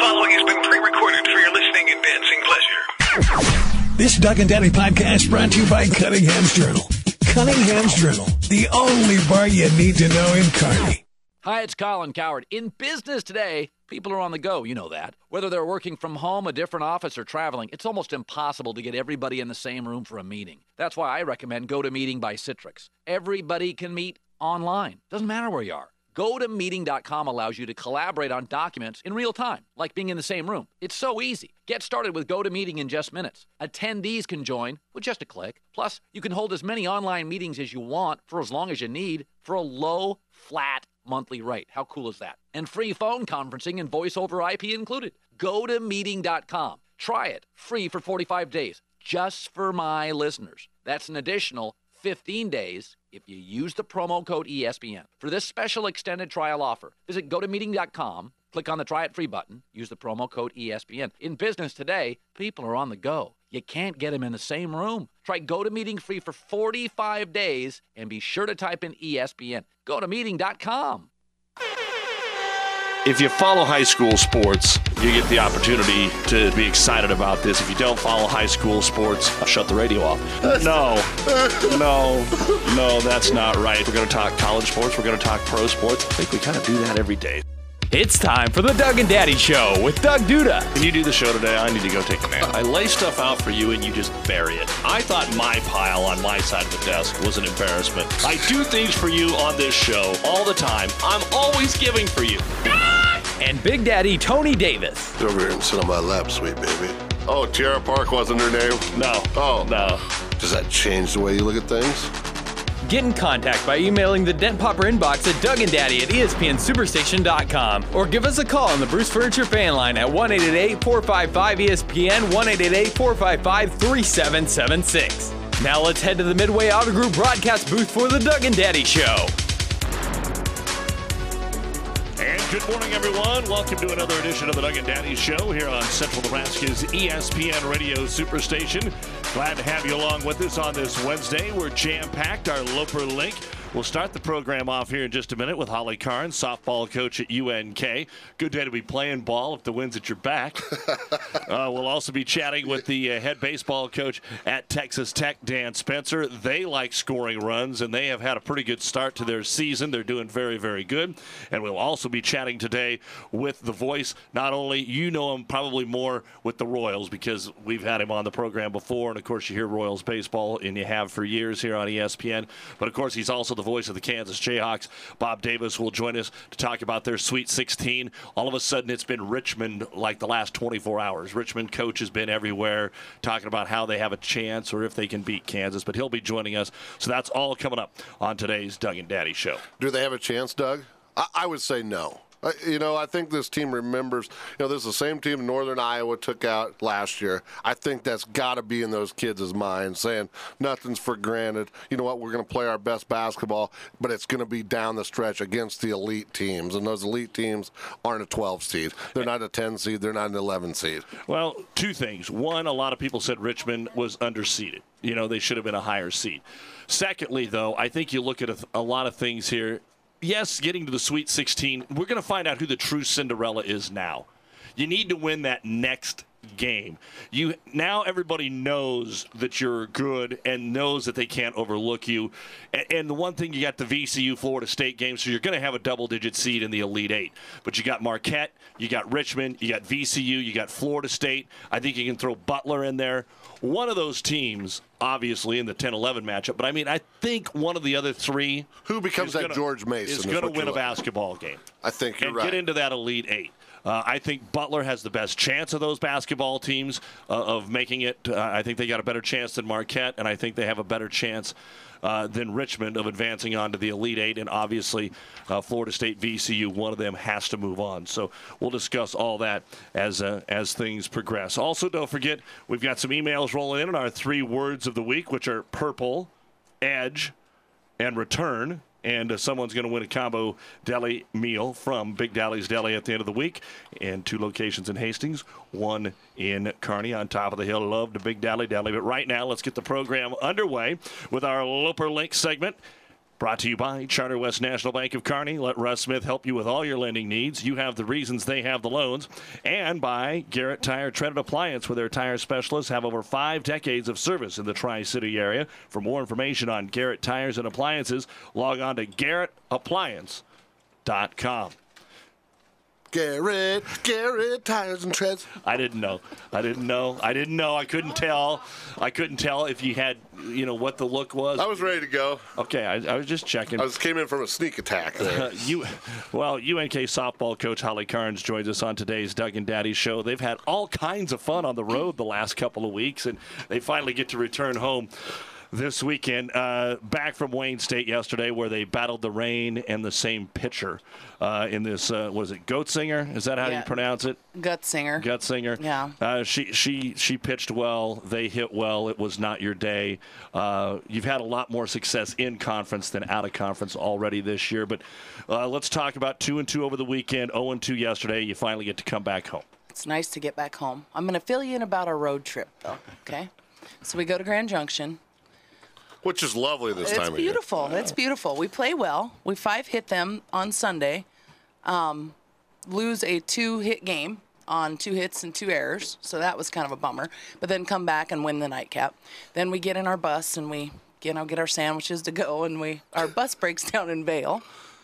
following has been pre-recorded for your listening and dancing pleasure. This Doug and Daddy podcast brought to you by Cunningham's Journal. Cunningham's Journal, the only bar you need to know in Kearney. Hi, it's Colin Coward. In business today, people are on the go, you know that. Whether they're working from home, a different office, or traveling, it's almost impossible to get everybody in the same room for a meeting. That's why I recommend GoToMeeting by Citrix. Everybody can meet online. Doesn't matter where you are. GoToMeeting.com allows you to collaborate on documents in real time, like being in the same room. It's so easy. Get started with GoToMeeting in just minutes. Attendees can join with just a click. Plus, you can hold as many online meetings as you want for as long as you need for a low, flat monthly rate. How cool is that? And free phone conferencing and voice over IP included. GoToMeeting.com. Try it free for 45 days, just for my listeners. That's an additional 15 days if you use the promo code ESPN. For this special extended trial offer, visit GoToMeeting.com, click on the Try It Free button, use the promo code ESPN. In business today, people are on the go. You can't get them in the same room. Try GoToMeeting free for 45 days and be sure to type in ESPN. GoToMeeting.com. If you follow high school sports, you get the opportunity to be excited about this. If you don't follow high school sports, I'll shut the radio off. No, that's not right. We're going to talk college sports. We're going to talk pro sports. I think we kind of do that every day. It's time for the Doug and Daddy Show with Doug Duda. Can you do the show today? I need to go take a nap. I lay stuff out for you and you just bury it. I thought my pile on my side of the desk was an embarrassment. I do things for you on this show all the time. I'm always giving for you. And Big Daddy Tony Davis. Get over here and sit on my lap, sweet baby. Oh, Tierra Park wasn't her name? No. Oh. No. Does that change the way you look at things? Get in contact by emailing the Dent Popper inbox at DougandDaddy@ESPNSuperstation.com or give us a call on the Bruce Furniture fan line at 1-888-455-ESPN, 1-888-455-3776. Now let's head to the Midway Auto Group broadcast booth for the Doug and Daddy Show. And good morning, everyone. Welcome to another edition of the Doug and Daddy Show here on Central Nebraska's ESPN Radio Superstation. Glad to have you along with us on this Wednesday. We're jam-packed. Our Loper Link. We'll start the program off here in just a minute with Holly Carnes, softball coach at UNK. Good day to be playing ball if the wind's at your back. We'll also be chatting with the head baseball coach at Texas Tech, Dan Spencer. They like scoring runs, and they have had a pretty good start to their season. They're doing very, very good. And we'll also be chatting today with the voice. Not only, you know him probably more with the Royals because we've had him on the program before, and of course you hear Royals baseball, and you have for years here on ESPN. But of course he's also the voice of the Kansas Jayhawks. Bob Davis will join us to talk about their Sweet 16. All of a sudden, it's been Richmond like the last 24 hours. Richmond coach has been everywhere talking about how they have a chance or if they can beat Kansas, but he'll be joining us. So that's all coming up on today's Doug and Daddy Show. Do they have a chance, Doug? I would say no. I think this team remembers, this is the same team Northern Iowa took out last year. I think that's got to be in those kids' minds, saying nothing's for granted. You know what, we're going to play our best basketball, but it's going to be down the stretch against the elite teams. And those elite teams aren't a 12 seed. They're not a 10 seed. They're not an 11 seed. Well, two things. One, a lot of people said Richmond was underseeded. They should have been a higher seed. Secondly, though, I think you look at a lot of things here. Yes, getting to the Sweet 16, we're going to find out who the true Cinderella is now. You need to win that next game. Now everybody knows that you're good and knows that they can't overlook you. And the one thing, you got the VCU Florida State game, so you're going to have a double-digit seed in the Elite Eight. But you got Marquette, you got Richmond, you got VCU, you got Florida State. I think you can throw Butler in there. One of those teams, obviously, in the 10-11 matchup. But, I think one of the other three who becomes that George Mason is going to win a basketball game. I think you're right. And get into that Elite Eight. I think Butler has the best chance of those basketball teams of making it. I think they got a better chance than Marquette, and I think they have a better chance than Richmond of advancing on to the Elite Eight. And obviously, Florida State, VCU, one of them has to move on. So we'll discuss all that as things progress. Also, don't forget, we've got some emails rolling in our 3 words of the week, which are purple, edge, and return. And someone's going to win a combo deli meal from Big Dally's Deli at the end of the week. And 2 locations in Hastings, 1 in Kearney on top of the hill. Love the Big Dally Deli. But right now, let's get the program underway with our Loper Link segment. Brought to you by Charter West National Bank of Kearney. Let Russ Smith help you with all your lending needs. You have the reasons, they have the loans. And by Garrett Tire Treaded Appliance, where their tire specialists have over 5 decades of service in the Tri-City area. For more information on Garrett Tires and Appliances, log on to GarrettAppliance.com. Garrett Tires and Treads. I didn't know. I couldn't tell if you had, what the look was. I was ready to go. Okay, I was just checking. I just came in from a sneak attack there. UNK softball coach Holly Carnes joins us on today's Doug and Daddy show. They've had all kinds of fun on the road the last couple of weeks, and they finally get to return home this weekend, back from Wayne State yesterday, where they battled the rain and the same pitcher in this. Was it Goetzinger? Is that how you pronounce it? Gutsinger. Yeah. She pitched well. They hit well. It was not your day. You've had a lot more success in conference than out of conference already this year. But let's talk about 2-2 over the weekend. 0-2 yesterday. You finally get to come back home. It's nice to get back home. I'm going to fill you in about our road trip, though. Okay. So we go to Grand Junction. Which is lovely this time of year. It's beautiful. It's beautiful. We play well. We 5-hit them on Sunday. Lose a 2-hit game on 2 hits and 2 errors. So that was kind of a bummer. But then come back and win the nightcap. Then we get in our bus and we get our sandwiches to go. And our bus breaks down in Vail.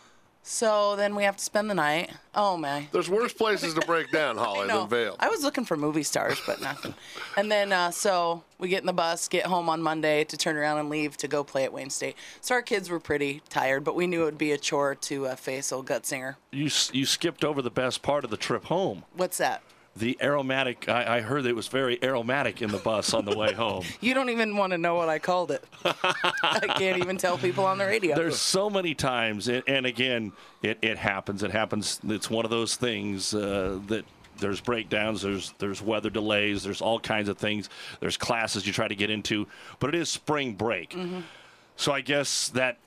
So then we have to spend the night. Oh, my. There's worse places to break down, Holly, than Vail. I was looking for movie stars, but nothing. And then so we get in the bus, get home on Monday to turn around and leave to go play at Wayne State. So our kids were pretty tired, but we knew it would be a chore to face old Gutsinger. You skipped over the best part of the trip home. What's that? The aromatic, I heard it was very aromatic in the bus on the way home. You don't even want to know what I called it. I can't even tell people on the radio. There's so many times, and again, it happens. It happens. It's one of those things that there's breakdowns, there's weather delays, there's all kinds of things. There's classes you try to get into, but it is spring break. Mm-hmm. So I guess that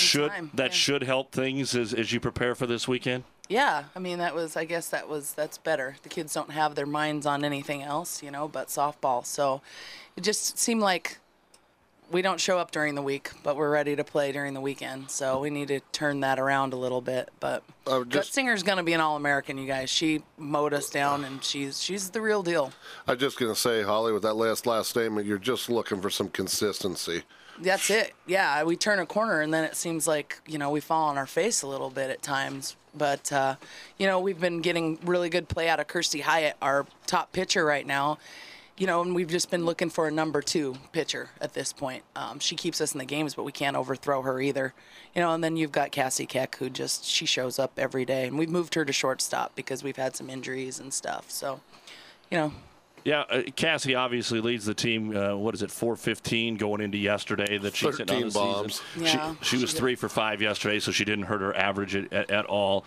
should help things as you prepare for this weekend. Yeah, I mean, that's better. The kids don't have their minds on anything else, but softball. So it just seemed like we don't show up during the week, but we're ready to play during the weekend. So we need to turn that around a little bit. But Gutsinger's going to be an All-American, you guys. She mowed us down, and she's the real deal. I'm just going to say, Holly, with that last statement, you're just looking for some consistency. That's it. Yeah, we turn a corner, and then it seems like, we fall on our face a little bit at times. But, we've been getting really good play out of Kirstie Hyatt, our top pitcher right now. And we've just been looking for a number 2 pitcher at this point. She keeps us in the games, but we can't overthrow her either. And then you've got Cassie Keck, who she shows up every day. And we've moved her to shortstop because we've had some injuries and stuff. So, Yeah, Cassie obviously leads the team. 415 going into yesterday that she's hitting on the bombs. Season. Yeah, she was 3 for 5 yesterday, so she didn't hurt her average at all.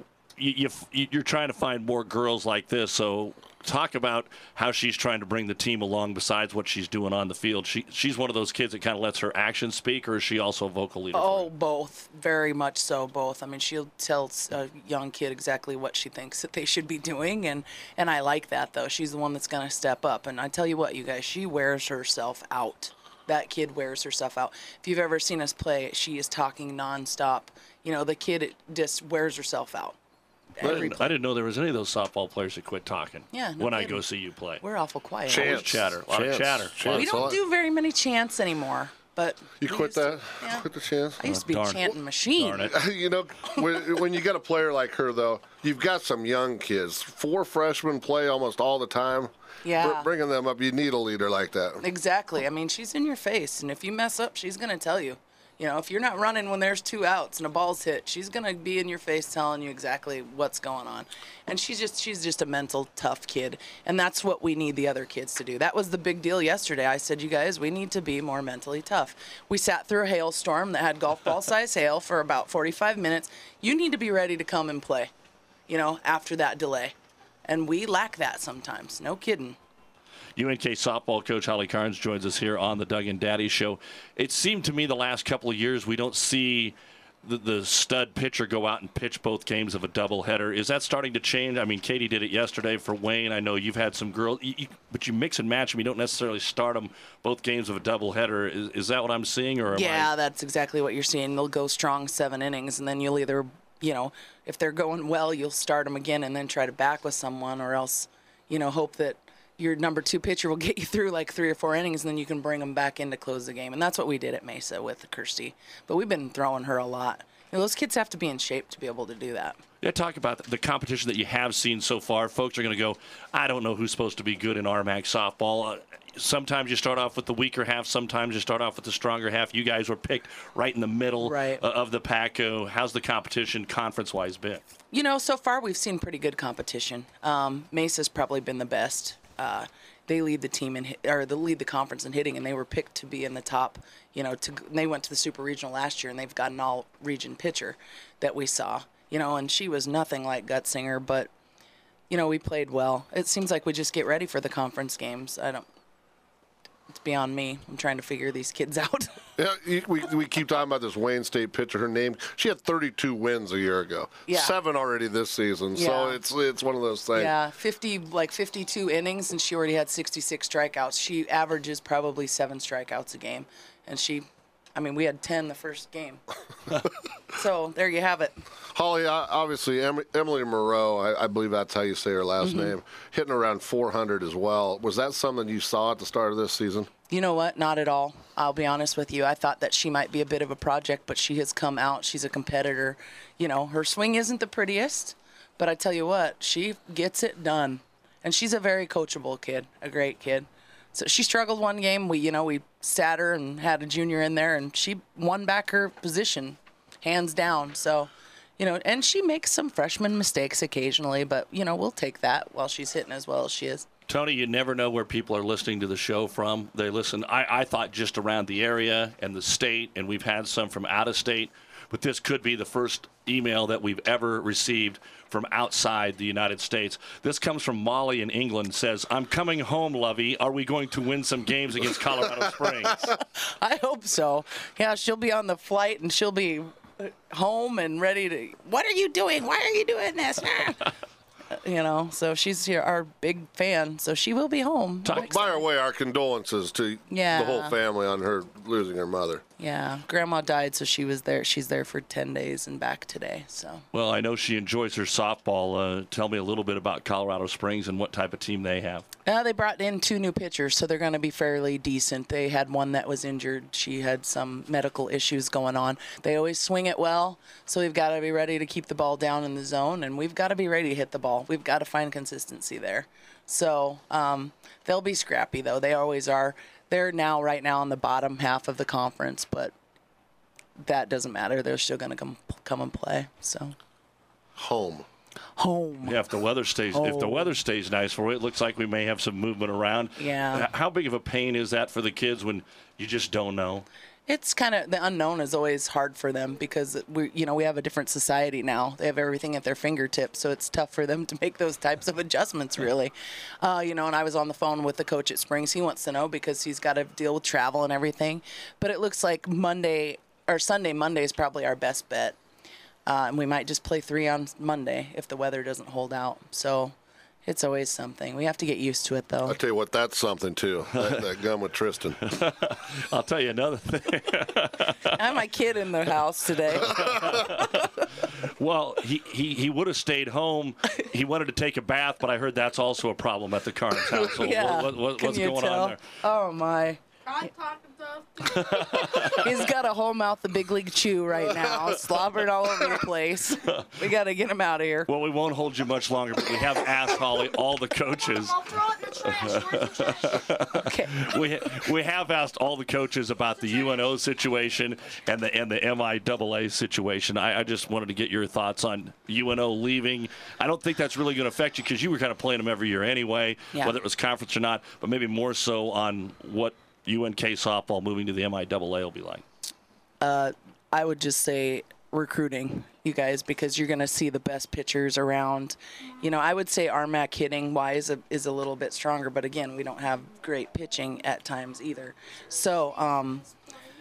You're trying to find more girls like this, so talk about how she's trying to bring the team along besides what she's doing on the field. She's one of those kids that kind of lets her actions speak, or is she also a vocal leader? Oh, both. Very much so, both. I mean, she'll tell a young kid exactly what she thinks that they should be doing, and I like that, though. She's the one that's going to step up. And I tell you what, you guys, she wears herself out. That kid wears herself out. If you've ever seen us play, she is talking nonstop. The kid just wears herself out. I didn't know there was any of those softball players that quit talking. Yeah, when I go see you play. We're awful quiet. Chants. Chatter. A lot of chatter. We don't do very many chants anymore. But you quit that? Yeah. Quit the chants? I used to be a chanting machine. Darn it. When you got a player like her, though, you've got some young kids. 4 freshmen play almost all the time. Yeah. Bringing them up, you need a leader like that. Exactly. I mean, she's in your face, and if you mess up, she's going to tell you. If you're not running when there's 2 outs and a ball's hit, she's going to be in your face telling you exactly what's going on. And she's just a mental, tough kid. And that's what we need the other kids to do. That was the big deal yesterday. I said, you guys, we need to be more mentally tough. We sat through a hailstorm that had golf ball size hail for about 45 minutes. You need to be ready to come and play, after that delay. And we lack that sometimes. No kidding. UNK softball coach Holly Carnes joins us here on the Doug and Daddy Show. It seemed to me the last couple of years we don't see the stud pitcher go out and pitch both games of a doubleheader. Is that starting to change? I mean, Katie did it yesterday for Wayne. I know you've had some girls, but you mix and match them. You don't necessarily start them both games of a doubleheader. Is that what I'm seeing? Or that's exactly what you're seeing. They'll go strong 7 innings, and then you'll either, if they're going well, you'll start them again and then try to back with someone, or else, hope that your number 2 pitcher will get you through like 3 or 4 innings, and then you can bring them back in to close the game. And that's what we did at Mesa with Kirsty. But we've been throwing her a lot. Those kids have to be in shape to be able to do that. Yeah, talk about the competition that you have seen so far. Folks are going to go, I don't know who's supposed to be good in RMAC softball. Sometimes you start off with the weaker half. Sometimes you start off with the stronger half. You guys were picked right in the middle of the pack. How's the competition conference-wise been? So far we've seen pretty good competition. Mesa's probably been the best. They lead the team lead the conference in hitting, and they were picked to be in the top. They went to the Super Regional last year, and they've got an all-region pitcher that we saw. And she was nothing like Gutsinger, but we played well. It seems like we just get ready for the conference games. It's beyond me. I'm trying to figure these kids out. Yeah, we keep talking about this Wayne State pitcher. Her name, she had 32 wins a year ago. Yeah. 7 already this season. Yeah. So it's one of those things. Yeah, 52 innings, and she already had 66 strikeouts. She averages probably 7 strikeouts a game, and we had 10 the first game. So there you have it. Holly, obviously, Emily Moreau, I believe that's how you say her last name, hitting around 400 as well. Was that something you saw at the start of this season? You know what? Not at all. I'll be honest with you. I thought that she might be a bit of a project, but she has come out. She's a competitor. Her swing isn't the prettiest, but I tell you what, she gets it done. And she's a very coachable kid, a great kid. So she struggled one game. We sat her and had a junior in there, and she won back her position, hands down. So, and she makes some freshman mistakes occasionally, but, we'll take that while she's hitting as well as she is. Tony, you never know where people are listening to the show from. They listen, I thought just around the area and the state, and we've had some from out of state, but this could be the first email that we've ever received from outside the United States. This comes from Molly in England. Says, I'm coming home, Lovey. Are we going to win some games against Colorado Springs? I hope so. Yeah, she'll be on the flight, and she'll be home and ready to, what are you doing? Why are you doing this? So she's here, our big fan, so she will be home. By our way, our condolences to the whole family on her losing her mother. Yeah, Grandma died, so she was there. She's there for 10 days and back today. So. Well, I know she enjoys her softball. Tell me a little bit about Colorado Springs and what type of team they have. They brought in 2 new pitchers, so they're going to be fairly decent. They had one that was injured. She had some medical issues going on. They always swing it well, so we've got to be ready to keep the ball down in the zone, and we've got to be ready to hit the ball. We've got to find consistency there. So they'll be scrappy, though. They always are. They're right now on the bottom half of the conference, but that doesn't matter. They're still going to come and play. So home. Yeah, if the weather stays nice for you, it looks like we may have some movement around. Yeah. How big of a pain is that for the kids when you just don't know? It's kind of, the unknown is always hard for them because we have a different society now. They have everything at their fingertips, so it's tough for them to make those types of adjustments, really. And I was on the phone with the coach at Springs. He wants to know because he's got to deal with travel and everything. But it looks like Monday is probably our best bet. And we might just play 3 on Monday if the weather doesn't hold out. So it's always something. We have to get used to it, though. I'll tell you what, that's something, too, that gun with Tristan. I'll tell you another thing. I have my kid in the house today. Well, he would have stayed home. He wanted to take a bath, but I heard that's also a problem at the Carnes household. Yeah. What's going on there? Oh, my. I talked stuff. He's got a whole mouth of Big League Chew right now, slobbering all over the place. We got to get him out of here. Well, we won't hold you much longer, but we have asked Holly, all the coaches. I'll throw it in the trash. Okay. We have asked all the coaches about the UNO situation and the MIAA situation. I just wanted to get your thoughts on UNO leaving. I don't think that's really going to affect you because you were kind of playing them every year anyway, whether it was conference or not, but maybe more so on what UNK softball moving to the MIAA will be like. I would just say recruiting, you guys, because you're going to see the best pitchers around. You know, I would say RMAC hitting-wise is a little bit stronger, but again, we don't have great pitching at times either. So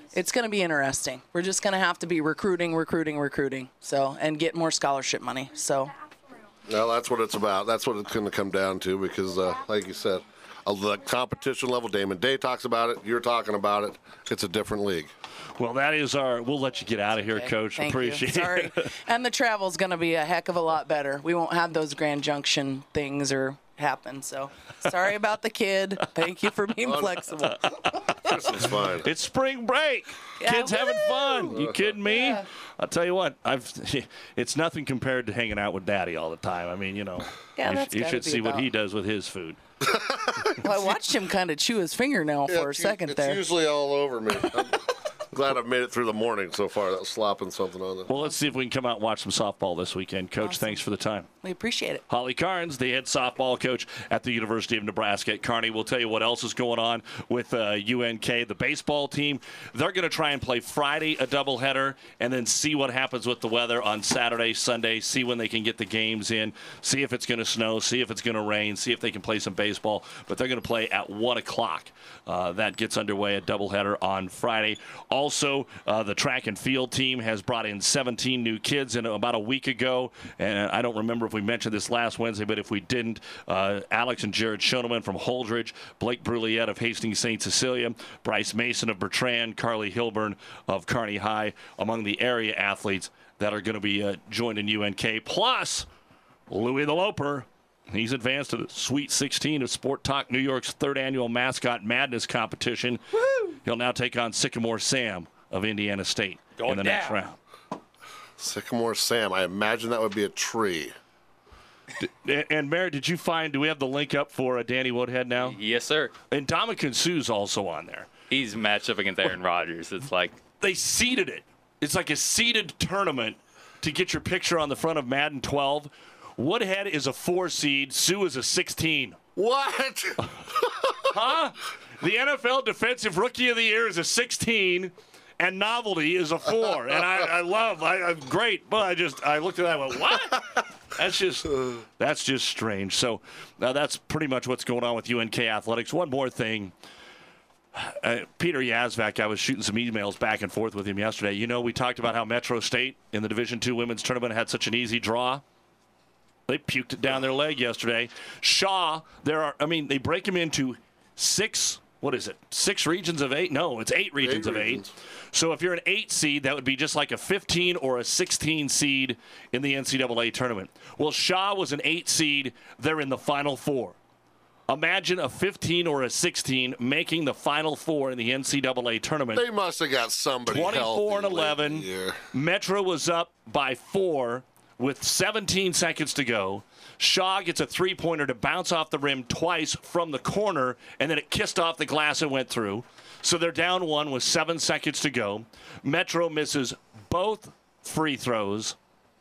it's going to be interesting. We're just going to have to be recruiting. So, and get more scholarship money. So. No, that's what it's about. That's what it's going to come down to because, like you said, the competition level, Damon Day talks about it. You're talking about it. It's a different league. Well, that is we'll let you get out of here, Coach. Thank Appreciate you. Sorry. it. And the travel's going to be a heck of a lot better. We won't have those Grand Junction things happen. So sorry about the kid. Thank you for being flexible. This is fine. It's spring break. Yeah, Kids having woo! fun. You kidding me? Yeah. I'll tell you what. It's nothing compared to hanging out with Daddy all the time. I mean, Yeah, you should see what he does with his food. Well, I watched him kind of chew his fingernail for a second there. It's usually all over me. I'm glad I've made it through the morning so far. That was slopping something on there. Well, let's see if we can come out and watch some softball this weekend. Coach, Awesome. Thanks for the time. We appreciate it. Holly Carnes, the head softball coach at the University of Nebraska at Kearney. We'll tell you what else is going on with UNK. The baseball team, they're going to try and play Friday a doubleheader and then see what happens with the weather on Saturday, Sunday, see when they can get the games in, see if it's going to snow, see if it's going to rain, see if they can play some baseball. But they're going to play at 1 o'clock. That gets underway, a doubleheader on Friday. Also, the track and field team has brought in 17 new kids in about a week ago. And I don't remember if we mentioned this last Wednesday, but if we didn't, Alex and Jared Schoeneman from Holdridge, Blake Brulliette of Hastings St. Cecilia, Bryce Mason of Bertrand, Carly Hilburn of Kearney High, among the area athletes that are going to be joining UNK. Plus, Louis the Loper. He's advanced to the Sweet 16 of Sport Talk New York's third annual Mascot Madness competition. Woo! He'll now take on Sycamore Sam of Indiana State in the next round. Sycamore Sam. I imagine that would be a tree. And Merritt, do we have the link up for Danny Woodhead now? Yes, sir. And Dominican Sue's also on there. He's matched up against Aaron Rodgers. It's like they seeded it. It's like a seeded tournament to get your picture on the front of Madden 12. Woodhead is a 4 seed. Sue is a 16. What? Huh? The NFL Defensive Rookie of the Year is a 16, and Novelty is a 4. And I'm great, but I looked at that and went, what? That's just strange. So that's pretty much what's going on with UNK athletics. One more thing. Peter Yazvac, I was shooting some emails back and forth with him yesterday. We talked about how Metro State in the Division II women's tournament had such an easy draw. They puked it down their leg yesterday. Shaw, they break them into 6 regions of 8? No, it's 8 regions of 8. So if you're an 8 seed, that would be just like a 15 or a 16 seed in the NCAA tournament. Well, Shaw was an 8 seed. They're in the Final Four. Imagine a 15 or a 16 making the Final Four in the NCAA tournament. They must have got somebody 24 and 11. Metro was up by 4 with 17 seconds to go. Shaw gets a 3-pointer to bounce off the rim twice from the corner, and then it kissed off the glass and went through. So they're down 1 with 7 seconds to go. Metro misses both free throws.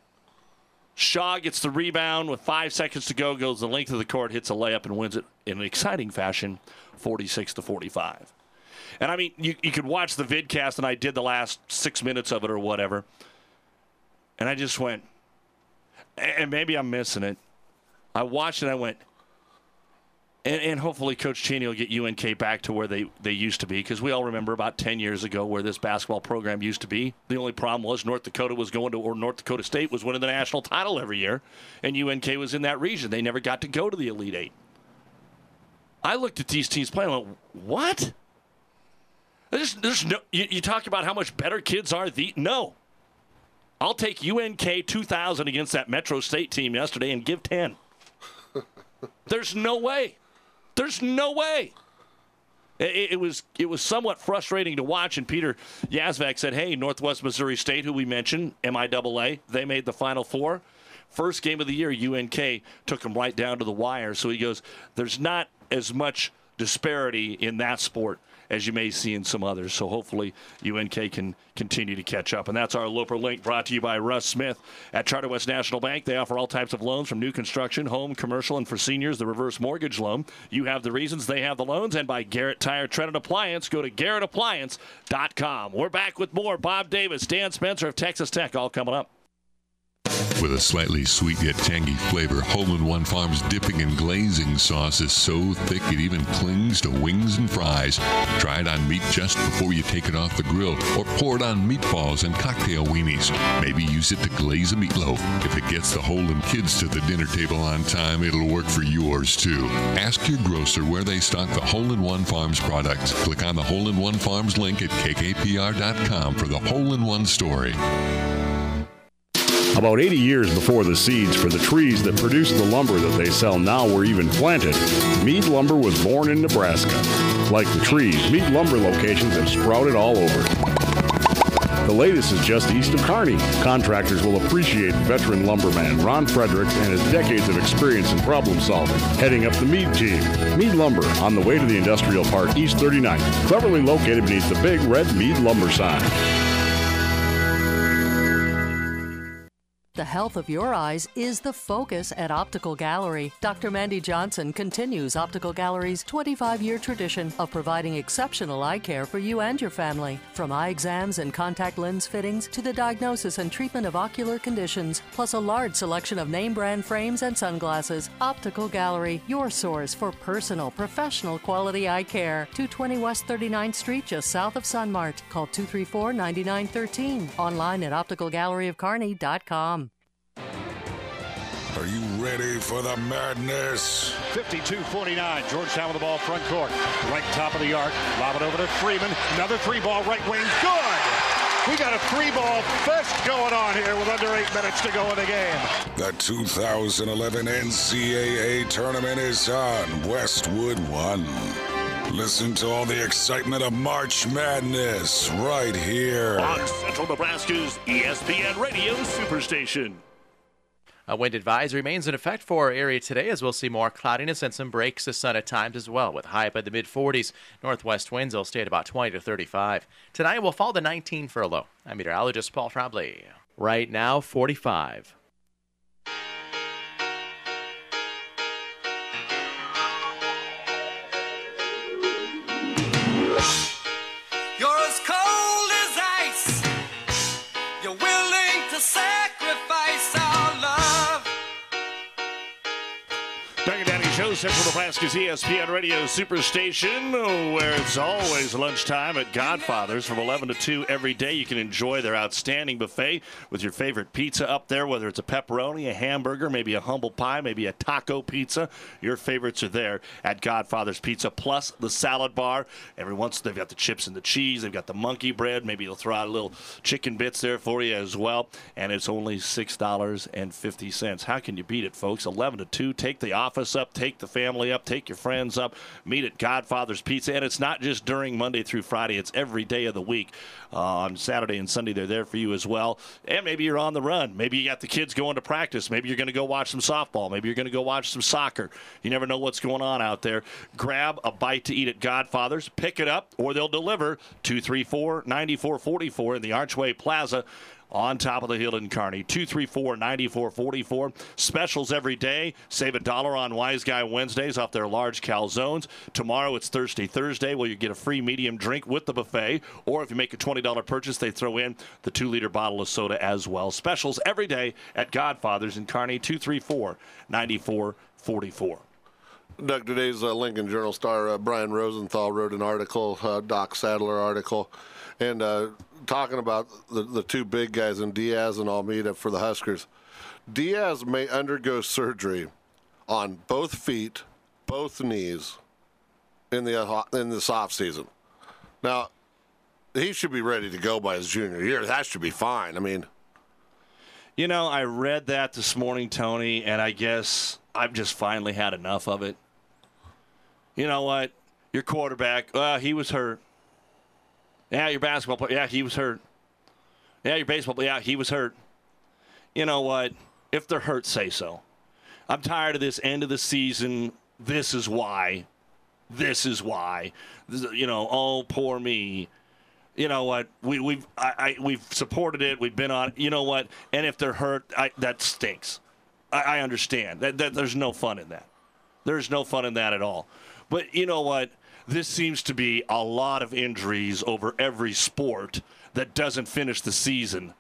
Shaw gets the rebound with 5 seconds to go, goes the length of the court, hits a layup, and wins it in an exciting fashion, 46-45. And, you could watch the vidcast, and I did the last 6 minutes of it or whatever, and I just went, and maybe I'm missing it. I watched it, I went, and hopefully Coach Cheney will get UNK back to where they used to be, because we all remember about 10 years ago where this basketball program used to be. The only problem was North Dakota State was winning the national title every year, and UNK was in that region. They never got to go to the Elite Eight. I looked at these teams playing and went, what? There's no. You talk about how much better kids are. No. I'll take UNK 2000 against that Metro State team yesterday and give 10. There's no way. There's no way. It was somewhat frustrating to watch, and Peter Yazvac said, hey, Northwest Missouri State, who we mentioned, MIAA, they made the Final Four. First game of the year, UNK took them right down to the wire. So he goes, there's not as much disparity in that sport as you may see in some others. So hopefully UNK can continue to catch up. And that's our Loper Link, brought to you by Russ Smith at Charter West National Bank. They offer all types of loans, from new construction, home, commercial, and for seniors, the reverse mortgage loan. You have the reasons, they have the loans. And by Garrett Tire Tread and Appliance, go to GarrettAppliance.com. We're back with more. Bob Davis, Dan Spencer of Texas Tech, all coming up. With a slightly sweet yet tangy flavor, Hole-in-One Farms dipping and glazing sauce is so thick it even clings to wings and fries. Try it on meat just before you take it off the grill, or pour it on meatballs and cocktail weenies. Maybe use it to glaze a meatloaf. If it gets the Holden kids to the dinner table on time, it'll work for yours too. Ask your grocer where they stock the Hole-in-One Farms products. Click on the Hole-in-One Farms link at kkpr.com for the Hole-in-One story. About 80 years before the seeds for the trees that produce the lumber that they sell now were even planted, Mead Lumber was born in Nebraska. Like the trees, Mead Lumber locations have sprouted all over. The latest is just east of Kearney. Contractors will appreciate veteran lumberman Ron Fredericks and his decades of experience in problem solving, heading up the Mead team. Mead Lumber, on the way to the Industrial Park, East 39th, cleverly located beneath the big red Mead Lumber sign. The health of your eyes is the focus at Optical Gallery. Dr. Mandy Johnson continues Optical Gallery's 25-year tradition of providing exceptional eye care for you and your family. From eye exams and contact lens fittings to the diagnosis and treatment of ocular conditions, plus a large selection of name brand frames and sunglasses. Optical Gallery, your source for personal, professional quality eye care. 220 West 39th Street, just south of Sunmart. Call 234-9913. Online at opticalgalleryofkearney.com. Are you ready for the madness? 52-49. Georgetown with the ball front court. Right top of the arc. Lob it over to Freeman. Another three ball right wing. Good! We got a three ball fest going on here with under 8 minutes to go in the game. The 2011 NCAA tournament is on Westwood One. Listen to all the excitement of March Madness right here on Central Nebraska's ESPN Radio Superstation. A wind advisory remains in effect for our area today, as we'll see more cloudiness and some breaks of sun at times as well, with high up at the mid-40s. Northwest winds will stay at about 20 to 35. Tonight will fall to 19 for a low. I'm meteorologist Paul Trombley. Right now, 45. You're as cold as ice. You're willing to sacrifice our love. Doug and Danny Show, Central Nebraska's ESPN Radio Superstation, where it's always lunchtime at Godfather's from 11 to 2 every day. You can enjoy their outstanding buffet with your favorite pizza up there, whether it's a pepperoni, a hamburger, maybe a humble pie, maybe a taco pizza. Your favorites are there at Godfather's Pizza, plus the salad bar. Every once they've got the chips and the cheese. They've got the monkey bread. Maybe you'll throw out a little chicken bits there for you as well. And it's only $6.50. How can you beat it, folks? 11 to 2. Take the office up. Take the family up. Take your friends up. Meet at Godfather's Pizza. And it's not just during Monday through Friday. It's every day of the week. On Saturday and Sunday, they're there for you as well. And maybe you're on the run. Maybe you got the kids going to practice. Maybe you're going to go watch some softball. Maybe you're going to go watch some soccer. You never know what's going on out there. Grab a bite to eat at Godfather's. Pick it up, or they'll deliver 234-9444 in the Archway Plaza. On top of the hill in Kearney. 234-9444. Specials every day. Save $1 on Wise Guy Wednesdays off their large calzones. Tomorrow it's Thirsty Thursday, where you get a free medium drink with the buffet. Or if you make a $20 purchase, they throw in the 2-liter bottle of soda as well. Specials every day at Godfather's in Kearney. 234-9444. Doug, today's Lincoln Journal Star, Brian Rosenthal wrote an article, Doc Sadler article, and talking about the two big guys in Diaz and Almeida for the Huskers. Diaz may undergo surgery on both feet, both knees in this offseason. Now, he should be ready to go by his junior year. That should be fine. I mean, you know, I read that this morning, Tony, and I guess I've just finally had enough of it. You know what? Your quarterback, he was hurt. Yeah, your basketball player, yeah, he was hurt. Yeah, your baseball player, yeah, he was hurt. You know what? If they're hurt, say so. I'm tired of this end of the season. This is why. This is why. You know, oh, poor me. You know what? We've supported it. We've been on. You know what? And if they're hurt, that stinks. I understand. That there's no fun in that. There's no fun in that at all. But you know what? This seems to be a lot of injuries over every sport that doesn't finish the season.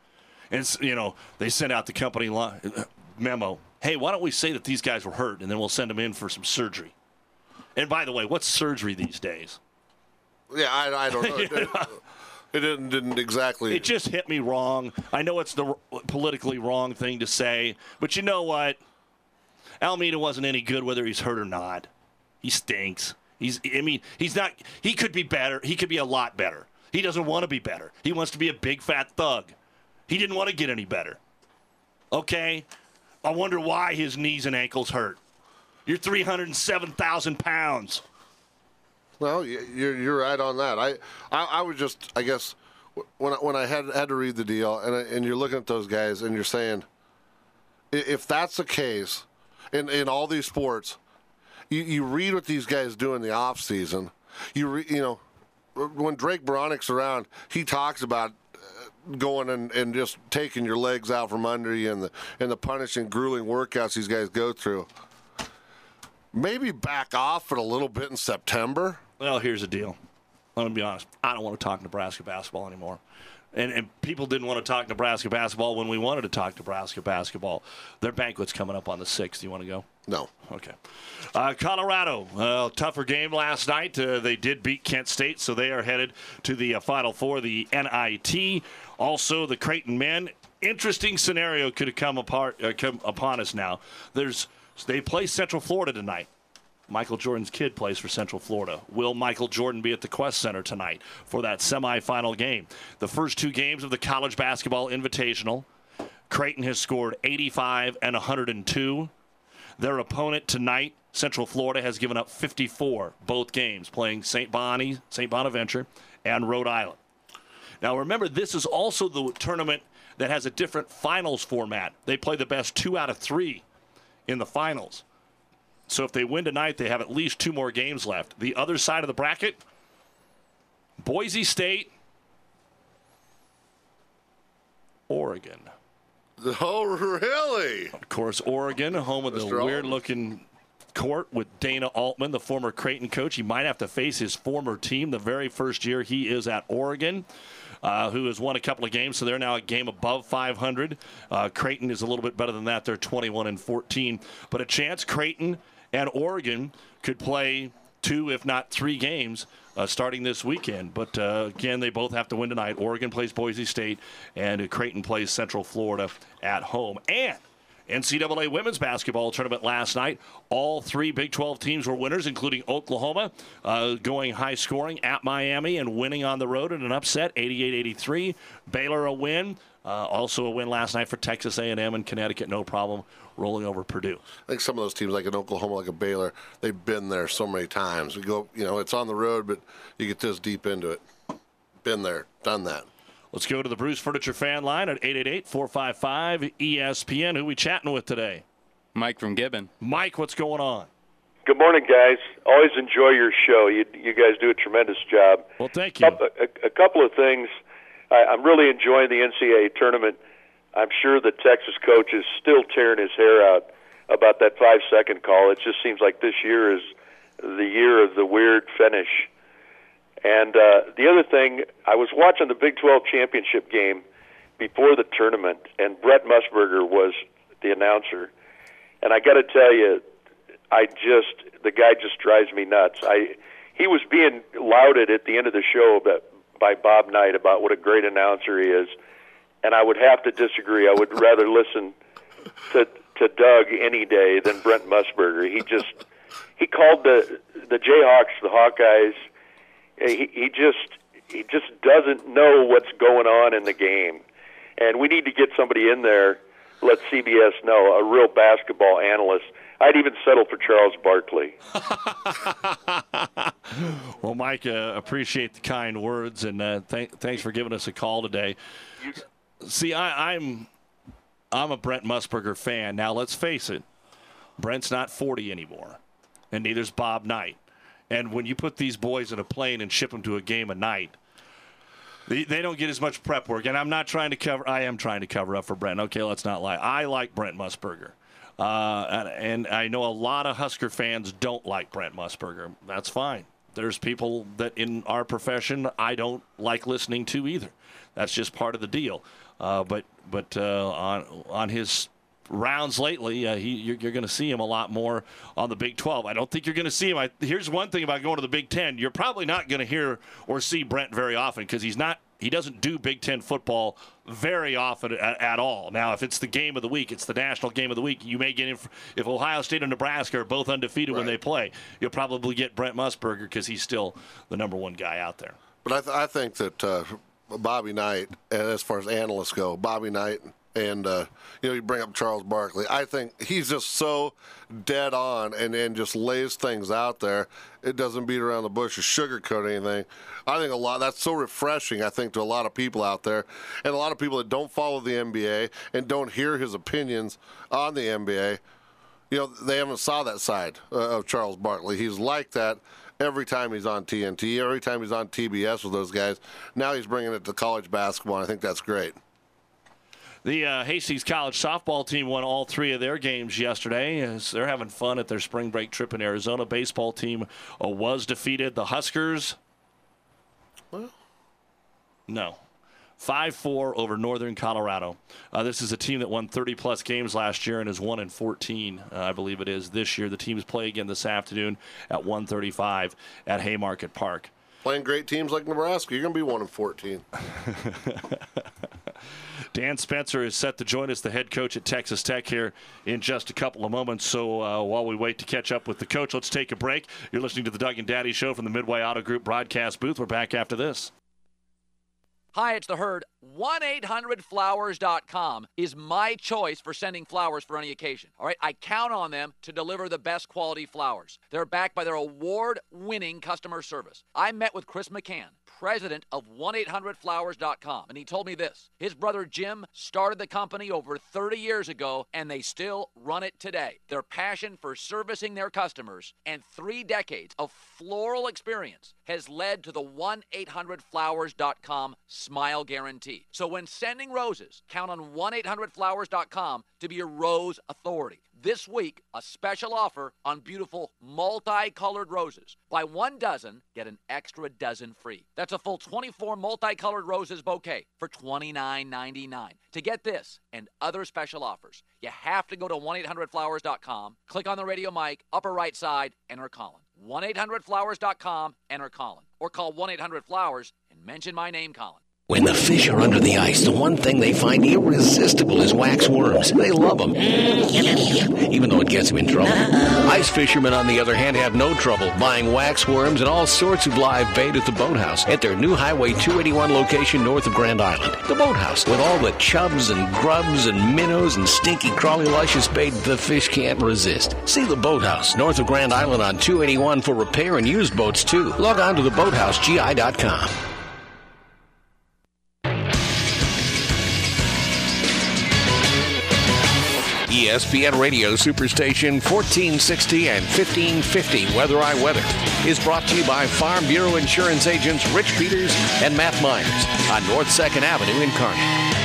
And, they send out the company memo. Hey, why don't we say that these guys were hurt, and then we'll send them in for some surgery. And by the way, what's surgery these days? Yeah, I don't know. It didn't exactly. It just hit me wrong. I know it's the politically wrong thing to say, but you know what? Almeida wasn't any good whether he's hurt or not. He stinks. He's not. He could be better. He could be a lot better. He doesn't want to be better. He wants to be a big fat thug. He didn't want to get any better. Okay? I wonder why his knees and ankles hurt. You're 307,000 pounds. Well, you're right on that. I was just, I guess, when I had to read the deal, and you're looking at those guys, and you're saying, if that's the case, in all these sports, you read what these guys do in the off season. When Drake Boronic's around, he talks about going and just taking your legs out from under you and the punishing, grueling workouts these guys go through. Maybe back off it a little bit in September. Well, here's the deal. Let me be honest. I don't want to talk Nebraska basketball anymore. And people didn't want to talk Nebraska basketball when we wanted to talk Nebraska basketball. Their banquet's coming up on the 6th. Do you want to go? No. Okay. Colorado, tougher game last night. They did beat Kent State, so they are headed to the Final Four, the NIT. Also, the Creighton men. Interesting scenario could have come upon us now. They play Central Florida tonight. Michael Jordan's kid plays for Central Florida. Will Michael Jordan be at the Quest Center tonight for that semifinal game? The first two games of the College Basketball Invitational, Creighton has scored 85 and 102. Their opponent tonight, Central Florida, has given up 54 both games, playing St. Bonaventure, and Rhode Island. Now remember, this is also the tournament that has a different finals format. They play the best 2 out of 3 in the finals. So if they win tonight, they have at least 2 more games left. The other side of the bracket, Boise State, Oregon. Oh, really? Of course, Oregon, home of the weird-looking court with Dana Altman, the former Creighton coach. He might have to face his former team the very first year he is at Oregon, who has won a couple of games, so they're now a game above 500. Creighton is a little bit better than that. They're 21-14. But a chance Creighton and Oregon could play 2, if not 3 games starting this weekend. But, again, they both have to win tonight. Oregon plays Boise State, and Creighton plays Central Florida at home. And NCAA women's basketball tournament last night. All 3 Big 12 teams were winners, including Oklahoma, going high scoring at Miami and winning on the road in an upset, 88-83. Baylor a win. Also a win last night for Texas A&M and Connecticut, no problem, rolling over Purdue. I think some of those teams, like in Oklahoma, like a Baylor, they've been there so many times. We go, it's on the road, but you get this deep into it. Been there, done that. Let's go to the Bruce Furniture fan line at 888-455-ESPN. Who we chatting with today? Mike from Gibbon. Mike, what's going on? Good morning, guys. Always enjoy your show. You guys do a tremendous job. Well, thank you. A couple of things. I'm really enjoying the NCAA tournament. I'm sure the Texas coach is still tearing his hair out about that 5-second call. It just seems like this year is the year of the weird finish. And the other thing, I was watching the Big 12 championship game before the tournament, and Brett Musburger was the announcer. And I got to tell you, the guy just drives me nuts. He was being lauded at the end of the show by Bob Knight about what a great announcer he is, and I would have to disagree. I would rather listen to Doug any day than Brent Musburger. He called the Jayhawks the Hawkeyes. He just doesn't know what's going on in the game, and we need to get somebody in there. Let CBS know, a real basketball analyst. I'd even settle for Charles Barkley. Well, Mike, appreciate the kind words, and thanks for giving us a call today. See, I'm a Brent Musburger fan. Now, let's face it, Brent's not 40 anymore, and neither's Bob Knight. And when you put these boys in a plane and ship them to a game a night, they don't get as much prep work. And I am trying to cover up for Brent. Okay, let's not lie. I like Brent Musburger. And I know a lot of Husker fans don't like Brent Musburger. That's fine. There's people that in our profession I don't like listening to either. That's just part of the deal. but on his rounds lately, you're going to see him a lot more on the Big 12. I don't think you're going to see him. Here's one thing about going to the Big 10. You're probably not going to hear or see Brent very often because he doesn't do Big 10 football very often at all. Now, if it's the game of the week, it's the national game of the week, you may get him. If Ohio State and Nebraska are both undefeated when they play, you'll probably get Brent Musburger because he's still the number one guy out there. But I think that Bobby Knight, and as far as analysts go, Bobby Knight and, you bring up Charles Barkley. I think he's just so dead on and just lays things out there. It doesn't beat around the bush or sugarcoat anything. I think that's so refreshing, I think, to a lot of people out there. And a lot of people that don't follow the NBA and don't hear his opinions on the NBA, they haven't saw that side of Charles Barkley. He's like that every time he's on TNT, every time he's on TBS with those guys. Now he's bringing it to college basketball, and I think that's great. The Hastings College softball team won all 3 of their games yesterday as they're having fun at their spring break trip in Arizona. Baseball team was defeated. The Huskers, no, 5-4 over Northern Colorado. This is a team that won 30-plus games last year and has won in 14, I believe it is, this year. The teams play again this afternoon at 1:35 at Haymarket Park. Playing great teams like Nebraska, you're going to be 1-14. Dan Spencer is set to join us, the head coach at Texas Tech, here in just a couple of moments. So while we wait to catch up with the coach, let's take a break. You're listening to the Doug and Daddy Show from the Midway Auto Group broadcast booth. We're back after this. Hi, it's the Herd. 1-800-Flowers.com is my choice for sending flowers for any occasion. All right, I count on them to deliver the best quality flowers. They're backed by their award-winning customer service. I met with Chris McCann, president of 1-800-Flowers.com, and he told me this. His brother Jim started the company over 30 years ago, and they still run it today. Their passion for servicing their customers and 3 decades of floral experience has led to the 1-800-Flowers.com Smile Guarantee. So when sending roses, count on 1-800-Flowers.com to be your rose authority. This week, a special offer on beautiful multicolored roses. Buy 1 dozen, get an extra dozen free. That's a full 24 multicolored roses bouquet for $29.99. To get this and other special offers, you have to go to 1-800-Flowers.com, click on the radio mic, upper right side, enter Colin. 1-800-Flowers.com, enter Colin. Or call 1-800-Flowers and mention my name, Colin. When the fish are under the ice, the one thing they find irresistible is wax worms. They love them, even though it gets them in trouble. Ice fishermen, on the other hand, have no trouble buying wax worms and all sorts of live bait at the Boathouse at their new Highway 281 location north of Grand Island. The Boathouse, with all the chubs and grubs and minnows and stinky, crawly, luscious bait the fish can't resist. See the Boathouse north of Grand Island on 281 for repair and used boats, too. Log on to theboathousegi.com. ESPN Radio Superstation 1460 and 1550 Weather I Weather is brought to you by Farm Bureau Insurance agents Rich Peters and Matt Myers on North 2nd Avenue in Kearney.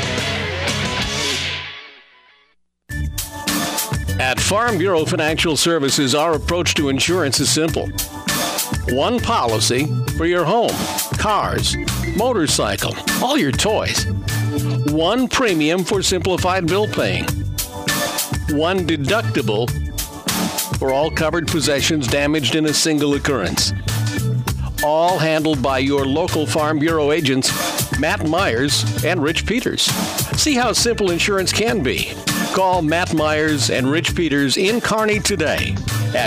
At Farm Bureau Financial Services, our approach to insurance is simple. One policy for your home, cars, motorcycle, all your toys. One premium for simplified bill paying. One deductible for all covered possessions damaged in a single occurrence. All handled by your local Farm Bureau agents, Matt Myers and Rich Peters. See how simple insurance can be. Call Matt Myers and Rich Peters in Kearney today at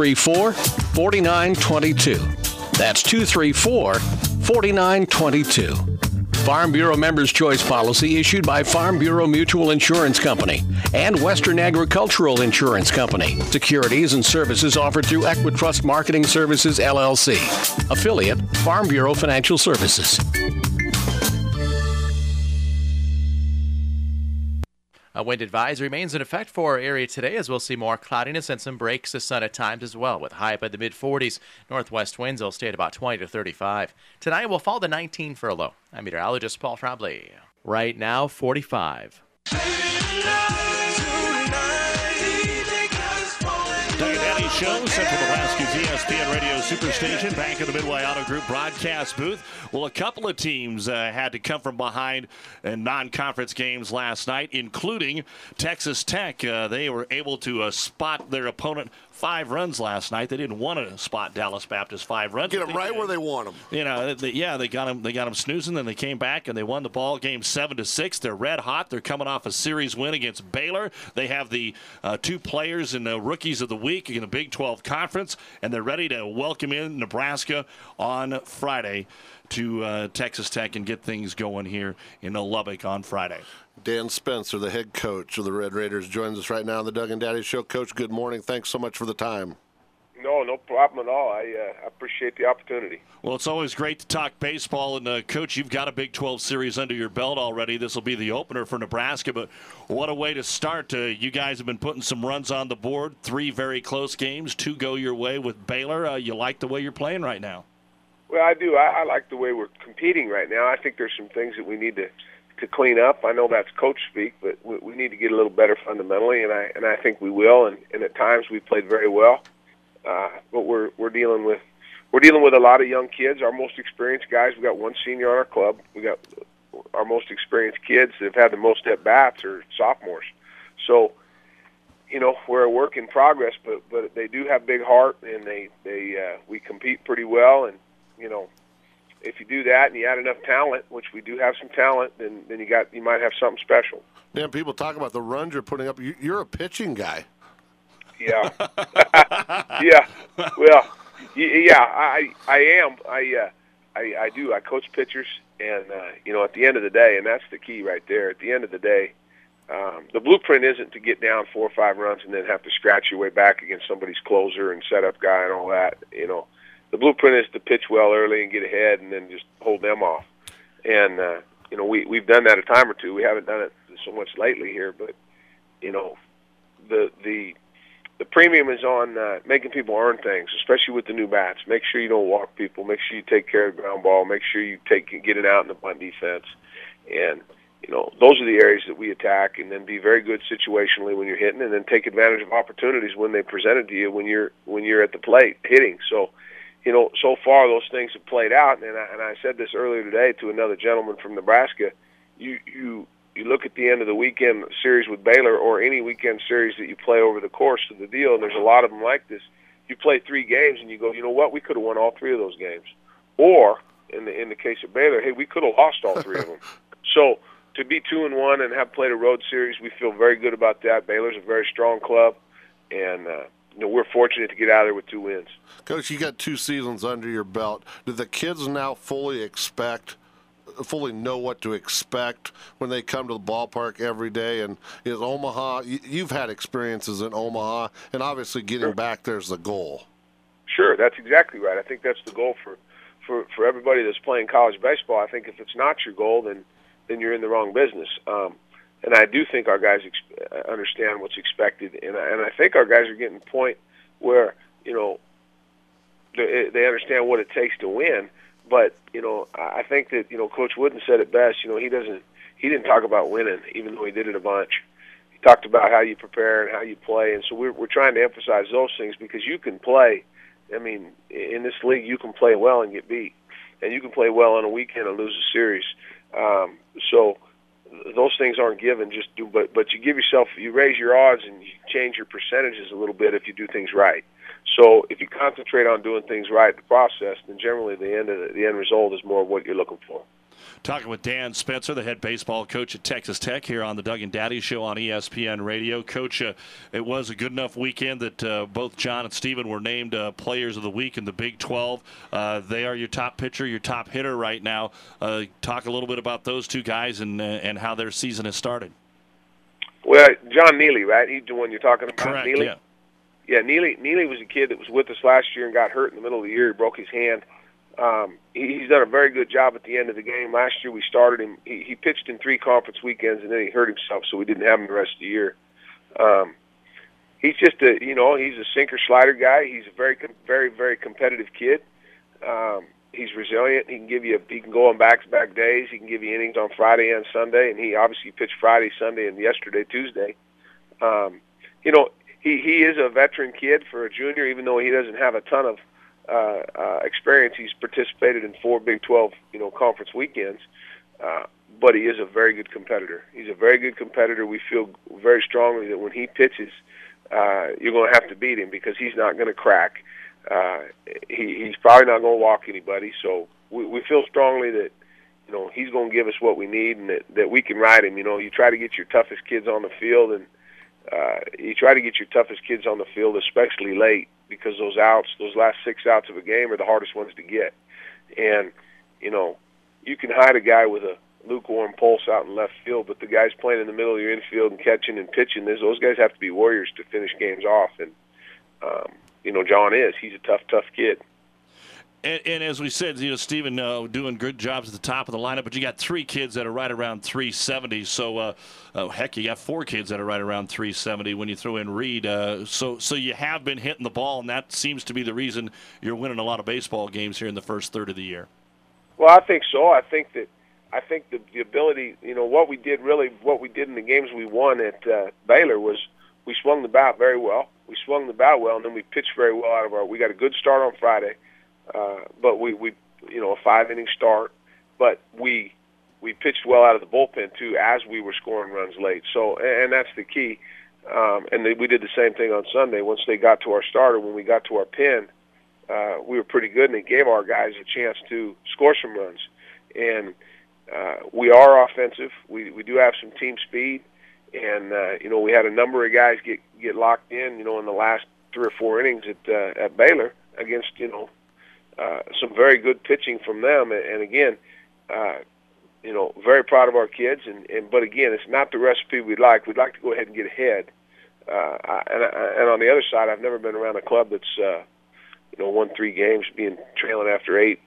234-4922. That's 234-4922. Farm Bureau Members' Choice policy issued by Farm Bureau Mutual Insurance Company and Western Agricultural Insurance Company. Securities and services offered through Equitrust Marketing Services, LLC. Affiliate, Farm Bureau Financial Services. A wind advisory remains in effect for our area today, as we'll see more cloudiness and some breaks of sun at times as well, with high up at the mid-40s. Northwest winds will stay at about 20 to 35. Tonight will fall to 19 for a low. I'm meteorologist Paul Trombley. Right now, 45. Doug and Daddy Show, Central Nebraska's ESPN Radio Superstation, back in the Midway Auto Group broadcast booth. Well, a couple of teams had to come from behind in non-conference games last night, including Texas Tech. They were able to spot their opponent 5 runs last night. They didn't want to spot Dallas Baptist 5 runs. Get them right where they want them. You know, they got them snoozing, then they came back and they won the ball game 7-6. They're red hot. They're coming off a series win against Baylor. They have the 2 players in the Rookies of the Week in the Big 12 Conference, and they're ready to welcome in Nebraska on Friday to Texas Tech and get things going here in Lubbock on Friday. Dan Spencer, the head coach of the Red Raiders, joins us right now on the Doug and Daddy Show. Coach, good morning. Thanks so much for the time. No problem at all. I appreciate the opportunity. Well, it's always great to talk baseball. And, Coach, you've got a Big 12 series under your belt already. This will be the opener for Nebraska. But what a way to start. You guys have been putting some runs on the board. 3 very close games. 2 go your way with Baylor. You like the way you're playing right now? Well, I do. I like the way we're competing right now. I think there's some things that we need to clean up. I know that's coach speak, but we need to get a little better fundamentally, and I think we will. And at times we played very well. But we're dealing with a lot of young kids. Our most experienced guys. We got 1 senior on our club. We got our most experienced kids that have had the most at bats are sophomores. So, you know, we're a work in progress, but they do have big heart, and we compete pretty well. And you know, if you do that and you add enough talent, which we do have some talent, then you might have something special. Dan, people talk about the runs you're putting up. You're a pitching guy. Yeah. Yeah. Well, yeah, I am. I do. I coach pitchers, and you know, at the end of the day, and that's the key right there. At the end of the day, the blueprint isn't to get down 4 or 5 runs and then have to scratch your way back against somebody's closer and setup guy and all that. You know, the blueprint is to pitch well early and get ahead, and then just hold them off. And you know, we've done that a time or two. We haven't done it so much lately here, but you know, the premium is on making people earn things, especially with the new bats. Make sure you don't walk people. Make sure you take care of the ground ball. Make sure you get it out in the bunt defense. And, you know, those are the areas that we attack, and then be very good situationally when you're hitting, and then take advantage of opportunities when they presented to you when you're at the plate hitting. So, you know, so far those things have played out. And I said this earlier today to another gentleman from Nebraska. You look at the end of the weekend series with Baylor, or any weekend series that you play over the course of the deal, and there's a lot of them like this. You play 3 games and you go, you know what, we could have won all 3 of those games. Or, in the case of Baylor, hey, we could have lost all 3 of them. So to be 2-1 and have played a road series, we feel very good about that. Baylor's a very strong club, and you know, we're fortunate to get out of there with 2 wins. Coach, you got 2 seasons under your belt. Do the kids now fully know what to expect when they come to the ballpark every day? And is Omaha, you've had experiences in Omaha, and obviously getting back there's the goal. Sure, that's exactly right. I think that's the goal for everybody that's playing college baseball. I think if it's not your goal, then you're in the wrong business. And I do think our guys understand what's expected, and I think our guys are getting to the point where, you know, they understand what it takes to win. But, you know, I think that, you know, Coach Wooden said it best. You know, he didn't talk about winning, even though he did it a bunch. He talked about how you prepare and how you play. And so we're trying to emphasize those things, because you can play. I mean, in this league, you can play well and get beat. And you can play well on a weekend and lose a series. So those things aren't given. But you give yourself, you raise your odds and you change your percentages a little bit if you do things right. So if you concentrate on doing things right in the process, then generally the end result is more of what you're looking for. Talking with Dan Spencer, the head baseball coach at Texas Tech, here on the Doug and Daddy Show on ESPN Radio. Coach, it was a good enough weekend that both John and Steven were named Players of the Week in the Big 12. They are your top pitcher, your top hitter right now. Talk a little bit about those 2 guys and how their season has started. Well, John Neely, right? He's the one you're talking about. Correct, Neely? Yeah. Yeah, Neely was a kid that was with us last year and got hurt in the middle of the year. He broke his hand. He's done a very good job at the end of the game. Last year we started him. He pitched in 3 conference weekends, and then he hurt himself, so we didn't have him the rest of the year. He's just he's a sinker slider guy. He's a very, very, very competitive kid. He's resilient. He can go on back-to-back days. He can give you innings on Friday and Sunday, and he obviously pitched Friday, Sunday, and yesterday, Tuesday. You know, he is a veteran kid for a junior, even though he doesn't have a ton of experience. He's participated in 4 Big 12, conference weekends, but he is a very good competitor. He's a very good competitor. We feel very strongly that when he pitches, you're going to have to beat him because he's not going to crack. He's probably not going to walk anybody. So we feel strongly that he's going to give us what we need and that we can ride him. You try to get your toughest kids on the field, and especially late, because those last 6 outs of a game are the hardest ones to get. And, you can hide a guy with a lukewarm pulse out in left field, but the guys playing in the middle of your infield and catching and pitching, those guys have to be warriors to finish games off. And, John he's a tough kid. And as we said, Stephen doing good jobs at the top of the lineup, but you got 3 kids that are right around 370. So, heck, you got 4 kids that are right around 370 when you throw in Reed. So you have been hitting the ball, and that seems to be the reason you're winning a lot of baseball games here in the first third of the year. Well, I think so. I think the ability, what we did in the games we won at Baylor was we swung the bat very well. And then we pitched very well we got a good start on Friday. But we a 5-inning start, but we pitched well out of the bullpen too as we were scoring runs late. So, and that's the key. We did the same thing on Sunday. Once they got to our starter, when we got to our pen, we were pretty good, and it gave our guys a chance to score some runs. And we are offensive. We do have some team speed, and we had a number of guys get locked in, in the last 3 or 4 innings at Baylor against some very good pitching from them, and again, very proud of our kids. But again, it's not the recipe we'd like. We'd like to go ahead and get ahead. And on the other side, I've never been around a club that's won 3 games, trailing after 8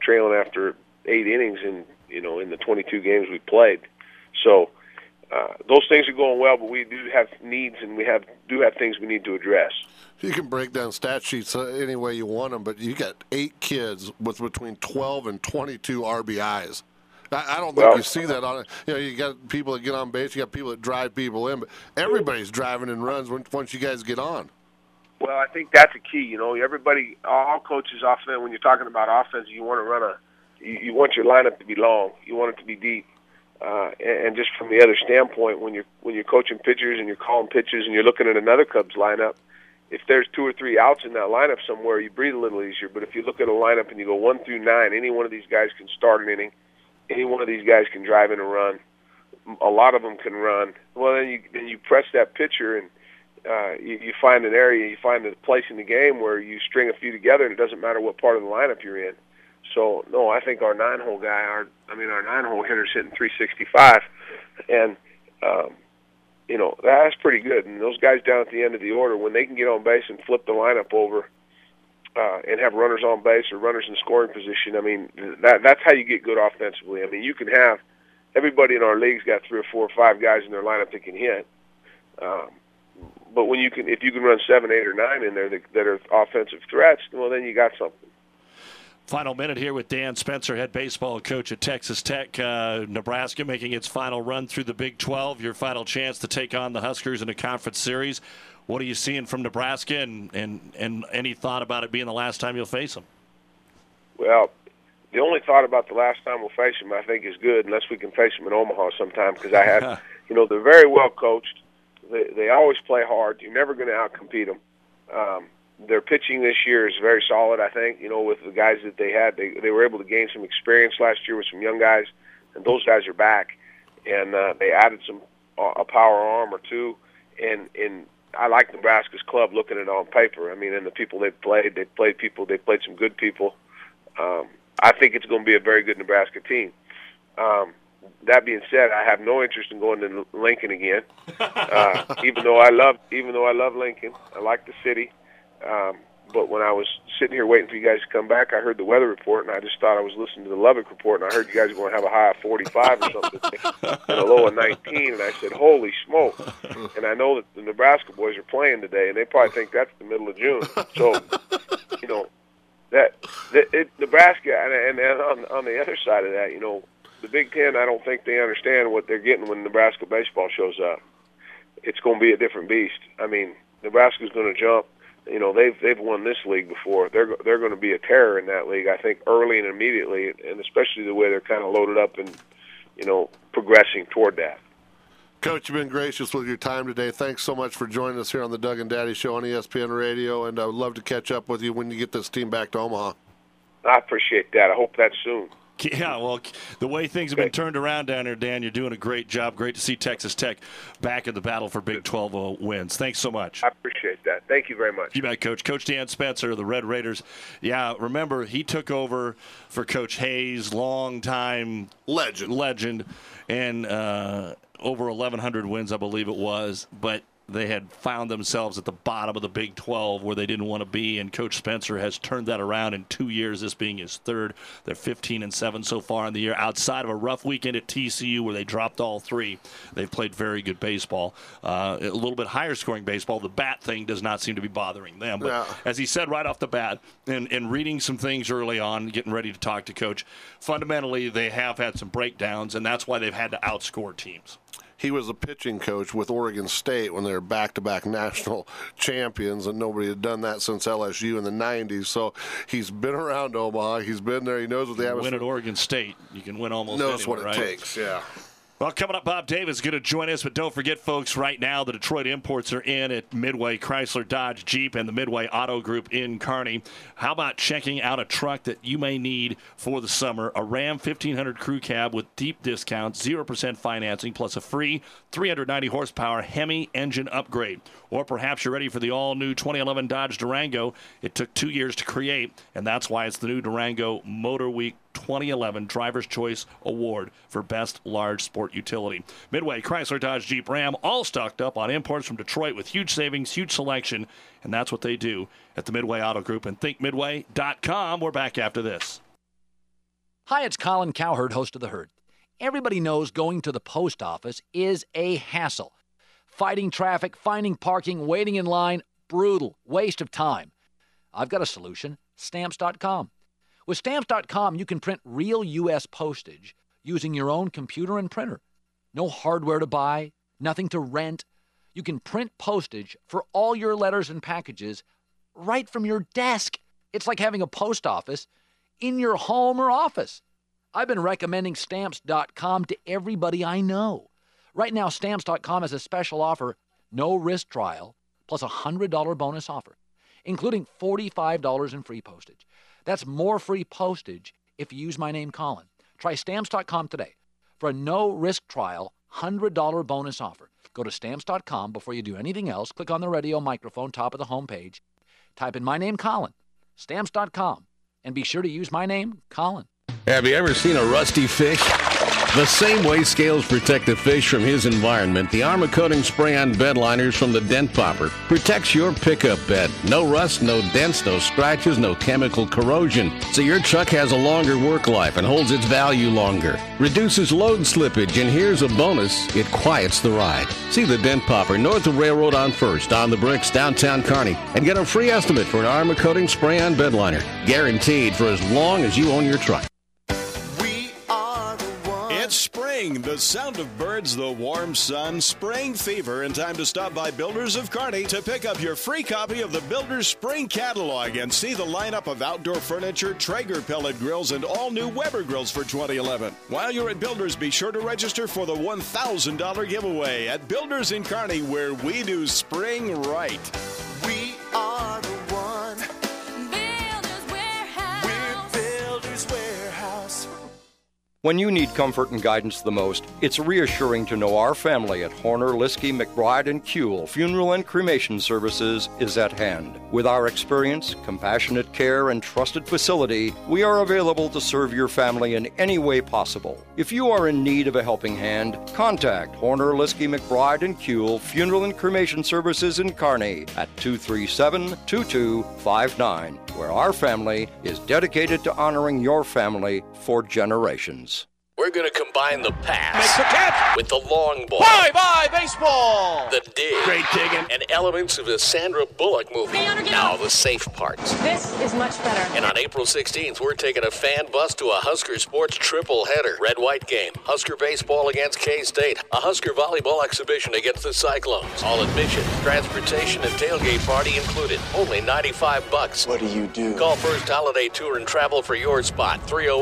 innings in the 22 games we played. So those things are going well, but we do have needs, and we do have things we need to address. You can break down stat sheets any way you want them, but you got 8 kids with between 12 and 22 RBIs. I don't think you see that on it. You got people that get on base, you got people that drive people in, but everybody's driving in runs once you guys get on. Well, I think that's a key. Everybody, all coaches often, when you're talking about offense, you want to run you want your lineup to be long. You want it to be deep. And just from the other standpoint, when you're coaching pitchers and you're calling pitches and you're looking at another Cubs lineup, if there's 2 or 3 outs in that lineup somewhere, you breathe a little easier. But if you look at a lineup and you go 1 through 9, any one of these guys can start an inning. Any one of these guys can drive in a run. A lot of them can run. Well, then you press that pitcher, and you find an area, you find a place in the game where you string a few together, and it doesn't matter what part of the lineup you're in. So, no, I think our 9-hole guy, our 9-hole hitter's hitting 365, and that's pretty good. And those guys down at the end of the order, when they can get on base and flip the lineup over and have runners on base or runners in scoring position, that's how you get good offensively. You can have everybody in our league's got 3 or 4 or 5 guys in their lineup that can hit. But if you can run 7, 8, or 9 in there that are offensive threats, well, then you got something. Final minute here with Dan Spencer, head baseball coach at Texas Tech. Nebraska making its final run through the Big 12. Your final chance to take on the Huskers in a conference series. What are you seeing from Nebraska, and any thought about it being the last time you'll face them? Well, the only thought about the last time we'll face them, I think, is good, unless we can face them in Omaha sometime, because I have, they're very well coached. They always play hard. You're never going to outcompete them. Their pitching this year is very solid, I think. With the guys that they had, they were able to gain some experience last year with some young guys, and those guys are back. And they added a power arm or 2. And I like Nebraska's club looking at it on paper. And the people they played some good people. I think it's going to be a very good Nebraska team. That being said, I have no interest in going to Lincoln again. Even though I love Lincoln, I like the city. But when I was sitting here waiting for you guys to come back, I heard the weather report, and I just thought I was listening to the Lubbock report, and I heard you guys were going to have a high of 45 or something and a low of 19, and I said, holy smoke. And I know that the Nebraska boys are playing today, and they probably think that's the middle of June. So, Nebraska, and on the other side of that, the Big Ten, I don't think they understand what they're getting when Nebraska baseball shows up. It's going to be a different beast. Nebraska's going to jump. You know, they've won this league before. They're going to be a terror in that league, I think, early and immediately, and especially the way they're kind of loaded up and, you know, progressing toward that. Coach, you've been gracious with your time today. Thanks so much for joining us here on the Doug and Daddy Show on ESPN Radio, and I would love to catch up with you when you get this team back to Omaha. I appreciate that. I hope that's soon. Yeah, well, the way things have been turned around down there, Dan, you're doing a great job. Great to see Texas Tech back in the battle for Big 12 wins. Thanks so much. I appreciate that. Thank you very much. You bet, Coach. Coach Dan Spencer of the Red Raiders. Yeah, remember, he took over for Coach Hayes, long-time legend, and over 1,100 wins, I believe it was. But they had found themselves at the bottom of the Big 12 where they didn't want to be, and Coach Spencer has turned that around in 2 years, this being his third. They're 15-7 so far in the year. Outside of a rough weekend at TCU where they dropped all three, they've played very good baseball. A little bit higher scoring baseball. The bat thing does not seem to be bothering them. But as he said right off the bat, and reading some things early on, getting ready to talk to Coach, fundamentally they have had some breakdowns, and that's why they've had to outscore teams. He was a pitching coach with Oregon State when they were back-to-back national champions, and nobody had done that since LSU in the 90s. So he's been around Omaha. He's been there. He knows what the atmosphere. Win at Oregon State. You can win almost knows anywhere, what it right? takes, yeah. Well, coming up, Bob Davis is going to join us, but don't forget, folks, right now the Detroit imports are in at Midway Chrysler Dodge Jeep and the Midway Auto Group in Kearney. How about checking out a truck that you may need for the summer? A Ram 1500 Crew Cab with deep discounts, 0% financing, plus a free 390 horsepower Hemi engine upgrade. Or perhaps you're ready for the all-new 2011 Dodge Durango. It took 2 years to create, and that's why it's the new Durango Motor Week 2011 Driver's Choice Award for Best Large Sport Utility. Midway, Chrysler, Dodge, Jeep, Ram, all stocked up on imports from Detroit with huge savings, huge selection, and that's what they do at the Midway Auto Group. And thinkmidway.com. We're back after this. Hi, it's Colin Cowherd, host of The Herd. Everybody knows going to the post office is a hassle. Fighting traffic, finding parking, waiting in line, brutal, waste of time. I've got a solution, Stamps.com. With Stamps.com, you can print real U.S. postage using your own computer and printer. No hardware to buy, nothing to rent. You can print postage for all your letters and packages right from your desk. It's like having a post office in your home or office. I've been recommending Stamps.com to everybody I know. Right now, Stamps.com has a special offer, no risk trial, plus a $100 bonus offer, including $45 in free postage. That's more free postage if you use my name, Colin. Try Stamps.com today for a no-risk trial, $100 bonus offer. Go to Stamps.com before you do anything else. Click on the radio microphone, top of the homepage. Type in my name, Colin, Stamps.com, and be sure to use my name, Colin. Have you ever seen a rusty fish? The same way scales protect the fish from his environment, the Armor Coating Spray-On Bed Liners from the Dent Popper protects your pickup bed. No rust, no dents, no scratches, no chemical corrosion. So your truck has a longer work life and holds its value longer. Reduces load slippage, and here's a bonus, it quiets the ride. See the Dent Popper north of Railroad on 1st, on the Bricks, downtown Kearney, and get a free estimate for an Armor Coating Spray-On Bed Liner. Guaranteed for as long as you own your truck. It's spring, the sound of birds, the warm sun, spraying fever, and time to stop by Builders of Kearney to pick up your free copy of the Builders Spring Catalog and see the lineup of outdoor furniture, Traeger pellet grills, and all new Weber grills for 2011. While you're at Builders, be sure to register for the $1,000 giveaway at Builders in Kearney, where we do spring right. We are the one. Builders Warehouse. We're Builders Warehouse. When you need comfort and guidance the most, it's reassuring to know our family at Horner, Liskey, McBride, and Kuehl Funeral and Cremation Services is at hand. With our experience, compassionate care, and trusted facility, we are available to serve your family in any way possible. If you are in need of a helping hand, contact Horner, Liskey, McBride, and Kuehl Funeral and Cremation Services in Kearney at 237-2259, where our family is dedicated to honoring your family for generations. We're going to combine the pass with the long ball. Bye-bye, baseball! The dig. Great digging. And elements of a Sandra Bullock movie. Now the safe parts. This is much better. And on April 16th, we're taking a fan bus to a Husker sports triple header. Red-white game. Husker baseball against K-State. A Husker volleyball exhibition against the Cyclones. All admission, transportation, and tailgate party included. Only $95. What do you do? Call First Holiday Tour and Travel for your spot.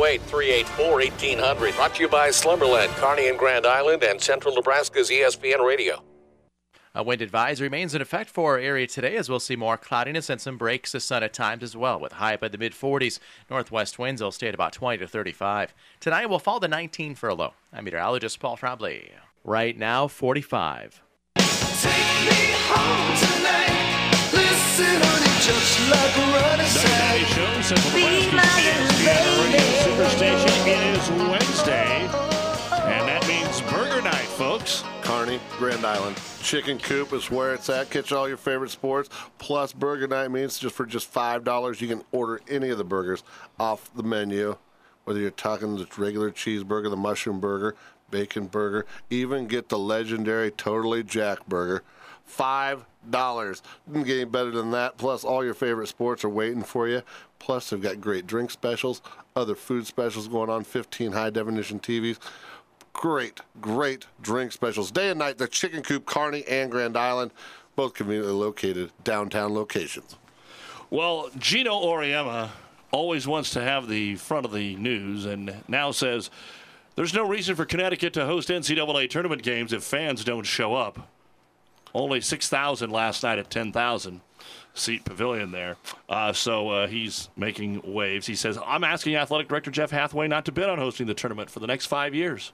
308-384-1800. Brought to you by Slumberland, Kearney and Grand Island, and Central Nebraska's ESPN Radio. A wind advisory remains in effect for our area today, as we'll see more cloudiness and some breaks of sun at times as well, with high up at the mid-40s. Northwest winds will stay at about 20 to 35. Tonight will fall to 19 for a low. I'm meteorologist Paul Trombley. Right now, 45. Take me home tonight. Listen, honey, just like a running Daddy Show, Central Nebraska's ESPN Radio Superstation. It is Wednesday, and that means burger night, folks. Kearney, Grand Island. Chicken Coop is where it's at. Catch all your favorite sports. Plus, burger night means just $5, you can order any of the burgers off the menu. Whether you're talking the regular cheeseburger, the mushroom burger, bacon burger, even get the legendary Totally Jack burger. $5. Doesn't get any better than that. Plus, all your favorite sports are waiting for you. Plus, they've got great drink specials, other food specials going on, 15 high-definition TVs. Great drink specials. Day and night, the Chicken Coop, Kearney, and Grand Island, both conveniently located downtown locations. Well, Gino Auriemma always wants to have the front of the news and now says there's no reason for Connecticut to host NCAA tournament games if fans don't show up. Only 6,000 last night at 10,000-seat pavilion there. So he's making waves. He says, I'm asking Athletic Director Jeff Hathaway not to bid on hosting the tournament for the next 5 years.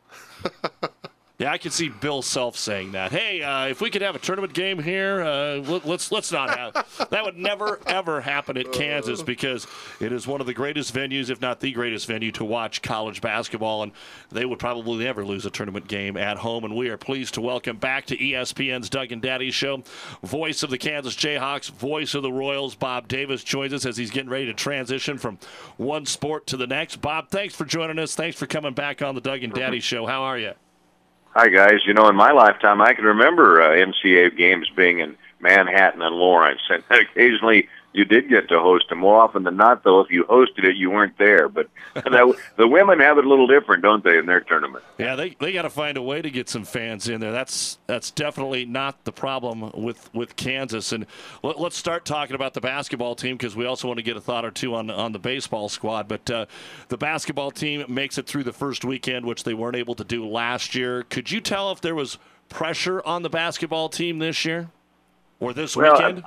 Yeah, I can see Bill Self saying that. Hey, if we could have a tournament game here, let's not have. That would never, ever happen at Kansas because it is one of the greatest venues, if not the greatest venue, to watch college basketball, and they would probably never lose a tournament game at home. And we are pleased to welcome back to ESPN's Doug and Daddy Show, voice of the Kansas Jayhawks, voice of the Royals, Bob Davis joins us as he's getting ready to transition from one sport to the next. Bob, thanks for joining us. Thanks for coming back on the Doug and Daddy Show. How are you? Hi, guys. You know, in my lifetime, I can remember NCAA games being in Manhattan and Lawrence, and occasionally you did get to host them. More often than not, though, if you hosted it, you weren't there. But the women have it a little different, don't they, in their tournament? Yeah, they got to find a way to get some fans in there. That's definitely not the problem with Kansas. And let's start talking about the basketball team because we also want to get a thought or two on the baseball squad. But the basketball team makes it through the first weekend, which they weren't able to do last year. Could you tell if there was pressure on the basketball team this year or this weekend?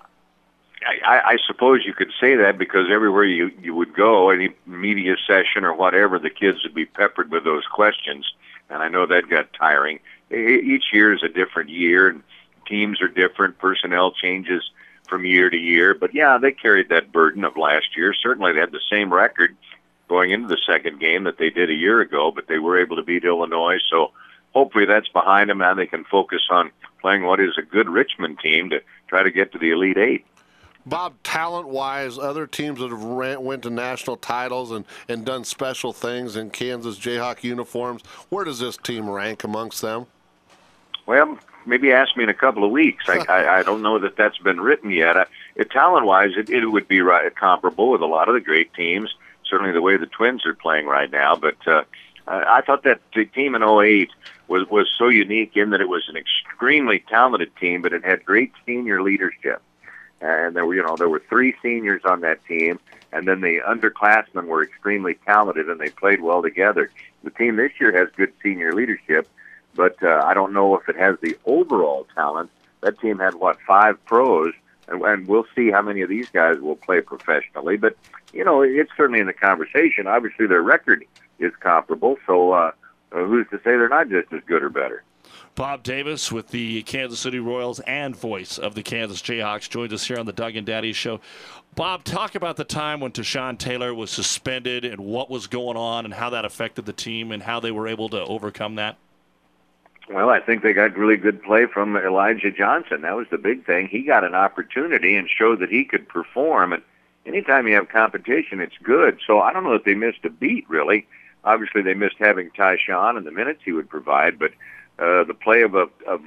I suppose you could say that because everywhere you would go, any media session or whatever, the kids would be peppered with those questions, and I know that got tiring. Each year is a different year, and teams are different, personnel changes from year to year, but yeah, they carried that burden of last year. Certainly they had the same record going into the second game that they did a year ago, but they were able to beat Illinois, so hopefully that's behind them. Now they can focus on playing what is a good Richmond team to try to get to the Elite Eight. Bob, talent-wise, other teams that have went to national titles and done special things in Kansas Jayhawk uniforms, where does this team rank amongst them? Well, maybe ask me in a couple of weeks. I don't know that that's been written yet. Talent-wise, it would be comparable with a lot of the great teams, certainly the way the Twins are playing right now. But I thought that the team in 08 was so unique in that it was an extremely talented team, but it had great senior leadership. And there were 3 seniors on that team, and then the underclassmen were extremely talented, and they played well together. The team this year has good senior leadership, but I don't know if it has the overall talent. That team had, 5 pros, and we'll see how many of these guys will play professionally. But, it's certainly in the conversation. Obviously, their record is comparable, so who's to say they're not just as good or better? Bob Davis with the Kansas City Royals and voice of the Kansas Jayhawks joins us here on the Doug and Daddy Show. Bob, talk about the time when Tashawn Taylor was suspended and what was going on and how that affected the team and how they were able to overcome that. Well, I think they got really good play from Elijah Johnson. That was the big thing. He got an opportunity and showed that he could perform. And anytime you have competition, it's good. So I don't know if they missed a beat, really. obviously they missed having Tyshawn and the minutes he would provide, but the play of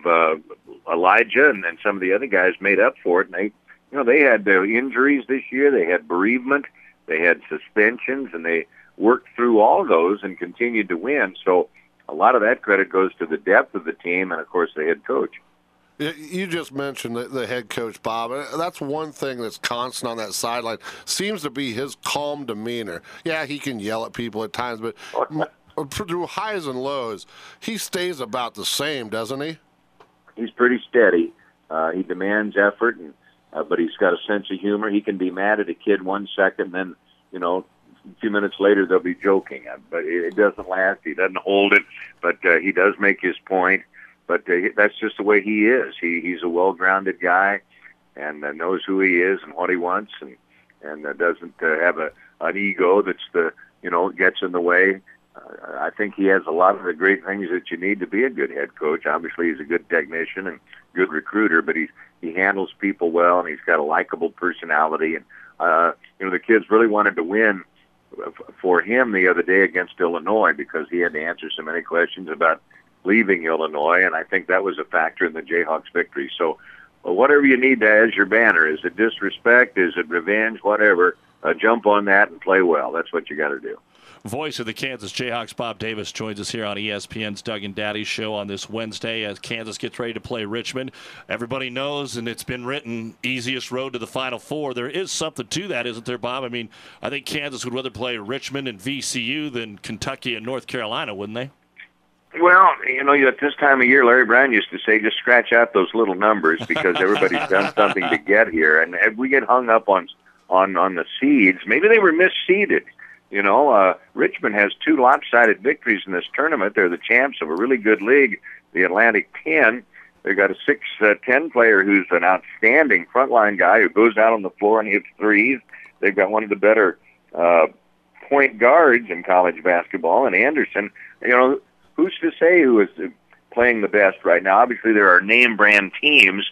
Elijah and some of the other guys made up for it. And they had injuries this year, they had bereavement, they had suspensions, and they worked through all those and continued to win. So a lot of that credit goes to the depth of the team and, of course, the head coach. You just mentioned the head coach, Bob. That's one thing that's constant on that sideline. Seems to be his calm demeanor. Yeah, he can yell at people at times, but through highs and lows, he stays about the same, doesn't he? He's pretty steady. He demands effort, but he's got a sense of humor. He can be mad at a kid 1 second, then, a few minutes later they'll be joking. But it doesn't last. He doesn't hold it, but he does make his point. But that's just the way he is. He's a well-grounded guy and knows who he is and what he wants, and doesn't have an ego that's gets in the way. I think he has a lot of the great things that you need to be a good head coach. Obviously, he's a good technician and good recruiter, but he handles people well, and he's got a likable personality. And the kids really wanted to win for him the other day against Illinois because he had to answer so many questions about leaving Illinois, and I think that was a factor in the Jayhawks' victory. So whatever you need as your banner, is it disrespect, is it revenge, whatever, jump on that and play well. That's what you got to do. Voice of the Kansas Jayhawks, Bob Davis, joins us here on ESPN's Doug and Daddy show on this Wednesday as Kansas gets ready to play Richmond. Everybody knows, and it's been written, easiest road to the Final Four. There is something to that, isn't there, Bob? I mean, I think Kansas would rather play Richmond and VCU than Kentucky and North Carolina, wouldn't they? Well, at this time of year, Larry Brown used to say, just scratch out those little numbers because everybody's done something to get here. And if we get hung up on the seeds, maybe they were misseeded. Richmond has 2 lopsided victories in this tournament. They're the champs of a really good league, the Atlantic 10. They've got a 6'10" player who's an outstanding frontline guy who goes out on the floor and hits threes. They've got one of the better point guards in college basketball, and Anderson. Who's to say who is playing the best right now? Obviously, there are name-brand teams,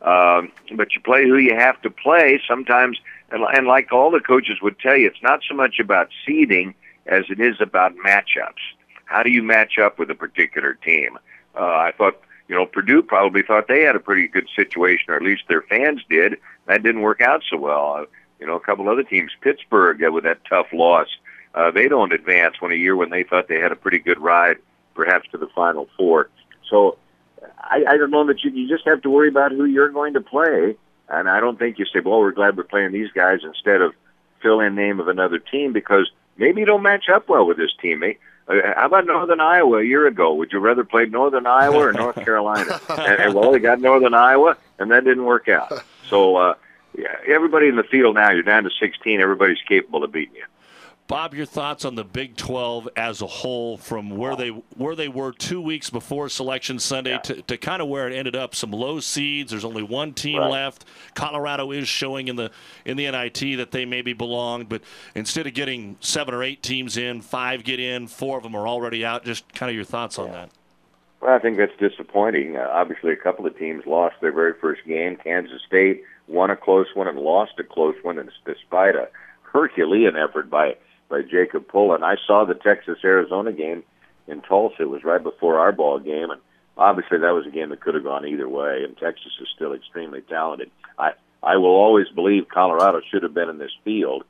but you play who you have to play sometimes. And like all the coaches would tell you, it's not so much about seeding as it is about matchups. How do you match up with a particular team? I thought, Purdue probably thought they had a pretty good situation, or at least their fans did. That didn't work out so well. A couple other teams, Pittsburgh, with that tough loss, they don't advance when they thought they had a pretty good ride, perhaps to the Final Four. So I don't know that you just have to worry about who you're going to play. And I don't think you say, well, we're glad we're playing these guys instead of fill in name of another team because maybe you don't match up well with this team. How about Northern Iowa a year ago? Would you rather play Northern Iowa or North Carolina? Well, they got Northern Iowa, and that didn't work out. So everybody in the field now, you're down to 16. Everybody's capable of beating you. Bob, your thoughts on the Big 12 as a whole, from where they were 2 weeks before Selection Sunday to kind of where it ended up. Some low seeds. There's only one team left. Colorado is showing in the NIT that they maybe belong, but instead of getting 7 or 8 teams in, 5 get in, 4 of them are already out. Just kind of your thoughts on that. Well, I think that's disappointing. Obviously, a couple of teams lost their very first game. Kansas State won a close one and lost a close one, and despite a Herculean effort by Jacob Pullen. I saw the Texas-Arizona game in Tulsa. It was right before our ball game, and obviously that was a game that could have gone either way, and Texas is still extremely talented. I will always believe Colorado should have been in this field,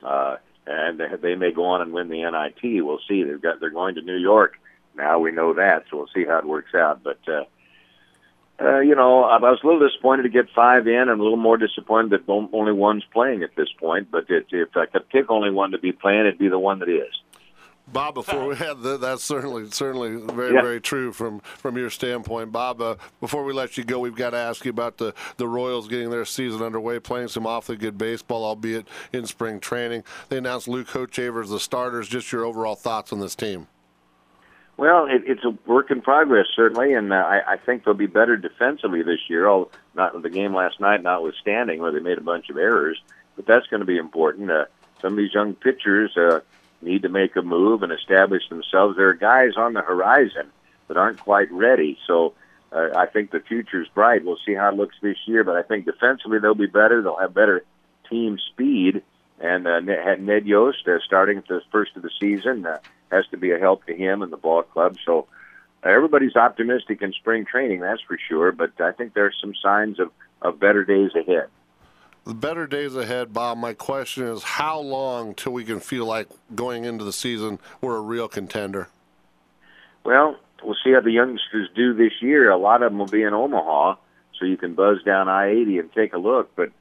and they may go on and win the NIT. We'll see. They're going to New York. Now we know that, so we'll see how it works out. But, I was a little disappointed to get 5 in and a little more disappointed that only one's playing at this point. But if I could pick only one to be playing, it'd be the one that is. Bob, before we had that's certainly very, very true from your standpoint. Bob, before we let you go, we've got to ask you about the Royals getting their season underway, playing some awfully good baseball, albeit in spring training. They announced Luke Hochevar as the starters. Just your overall thoughts on this team. Well, it's a work in progress, certainly, and I think they'll be better defensively this year, not the game last night notwithstanding, where they made a bunch of errors, but that's going to be important. Some of these young pitchers need to make a move and establish themselves. There are guys on the horizon that aren't quite ready, so I think the future's bright. We'll see how it looks this year, but I think defensively they'll be better. They'll have better team speed, and had Ned Yost starting at the first of the season has to be a help to him and the ball club. So everybody's optimistic in spring training, that's for sure. But I think there's some signs of better days ahead. The better days ahead, Bob. My question is, how long till we can feel like going into the season we're a real contender? Well, we'll see how the youngsters do this year. A lot of them will be in Omaha, so you can buzz down I-80 and take a look. But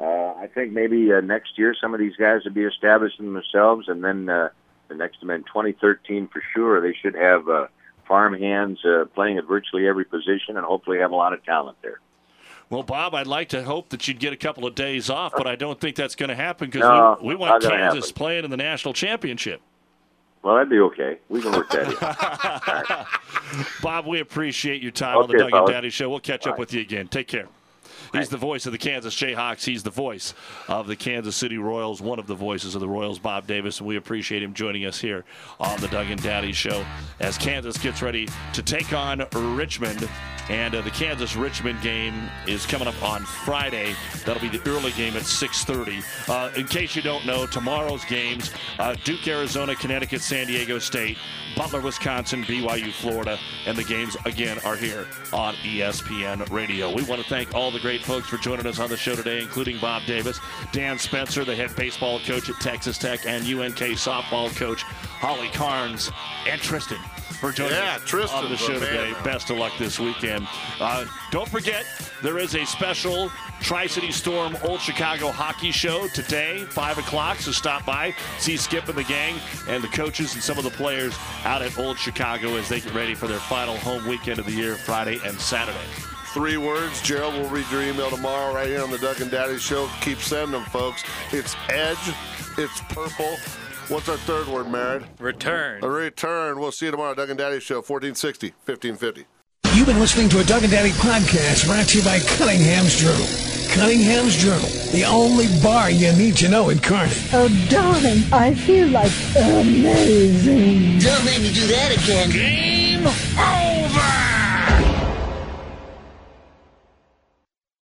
I think maybe next year some of these guys will be establishing themselves, and then the next time in 2013 for sure, they should have farm hands playing at virtually every position and hopefully have a lot of talent there. Well, Bob, I'd like to hope that you'd get a couple of days off, but I don't think that's going to happen because we want Kansas playing in the national championship. Well, that'd be okay. We can work that in. Bob, we appreciate your time on the Doug and Daddy Show. We'll catch up with you again. Take care. He's the voice of the Kansas Jayhawks. He's the voice of the Kansas City Royals, one of the voices of the Royals, Bob Davis, and we appreciate him joining us here on the Doug and Daddy Show as Kansas gets ready to take on Richmond. And the Kansas-Richmond game is coming up on Friday. That'll be the early game at 6:30. In case you don't know, tomorrow's games, Duke, Arizona, Connecticut, San Diego State, Butler, Wisconsin, BYU, Florida, and the games, again, are here on ESPN Radio. We want to thank all the great folks for joining us on the show today, including Bob Davis, Dan Spencer, the head baseball coach at Texas Tech, and UNK softball coach Holly Carnes, and Tristan for joining us on the show today. Best of luck this weekend. Don't forget, there is a special Tri-City Storm Old Chicago hockey show today, 5 o'clock, so stop by, see Skip and the gang and the coaches and some of the players out at Old Chicago as they get ready for their final home weekend of the year, Friday and Saturday. 3 words. Gerald will read your email tomorrow right here on the Doug and Daddy Show. Keep sending them, folks. It's edge. It's purple. What's our third word, Merritt? Return. A return. We'll see you tomorrow. Doug and Daddy Show, 1460, 1550. You've been listening to a Doug and Daddy podcast brought to you by Cunningham's Journal. Cunningham's Journal, the only bar you need to know in Kearney. Oh, darling, I feel like amazing. Don't make me do that again. Game over!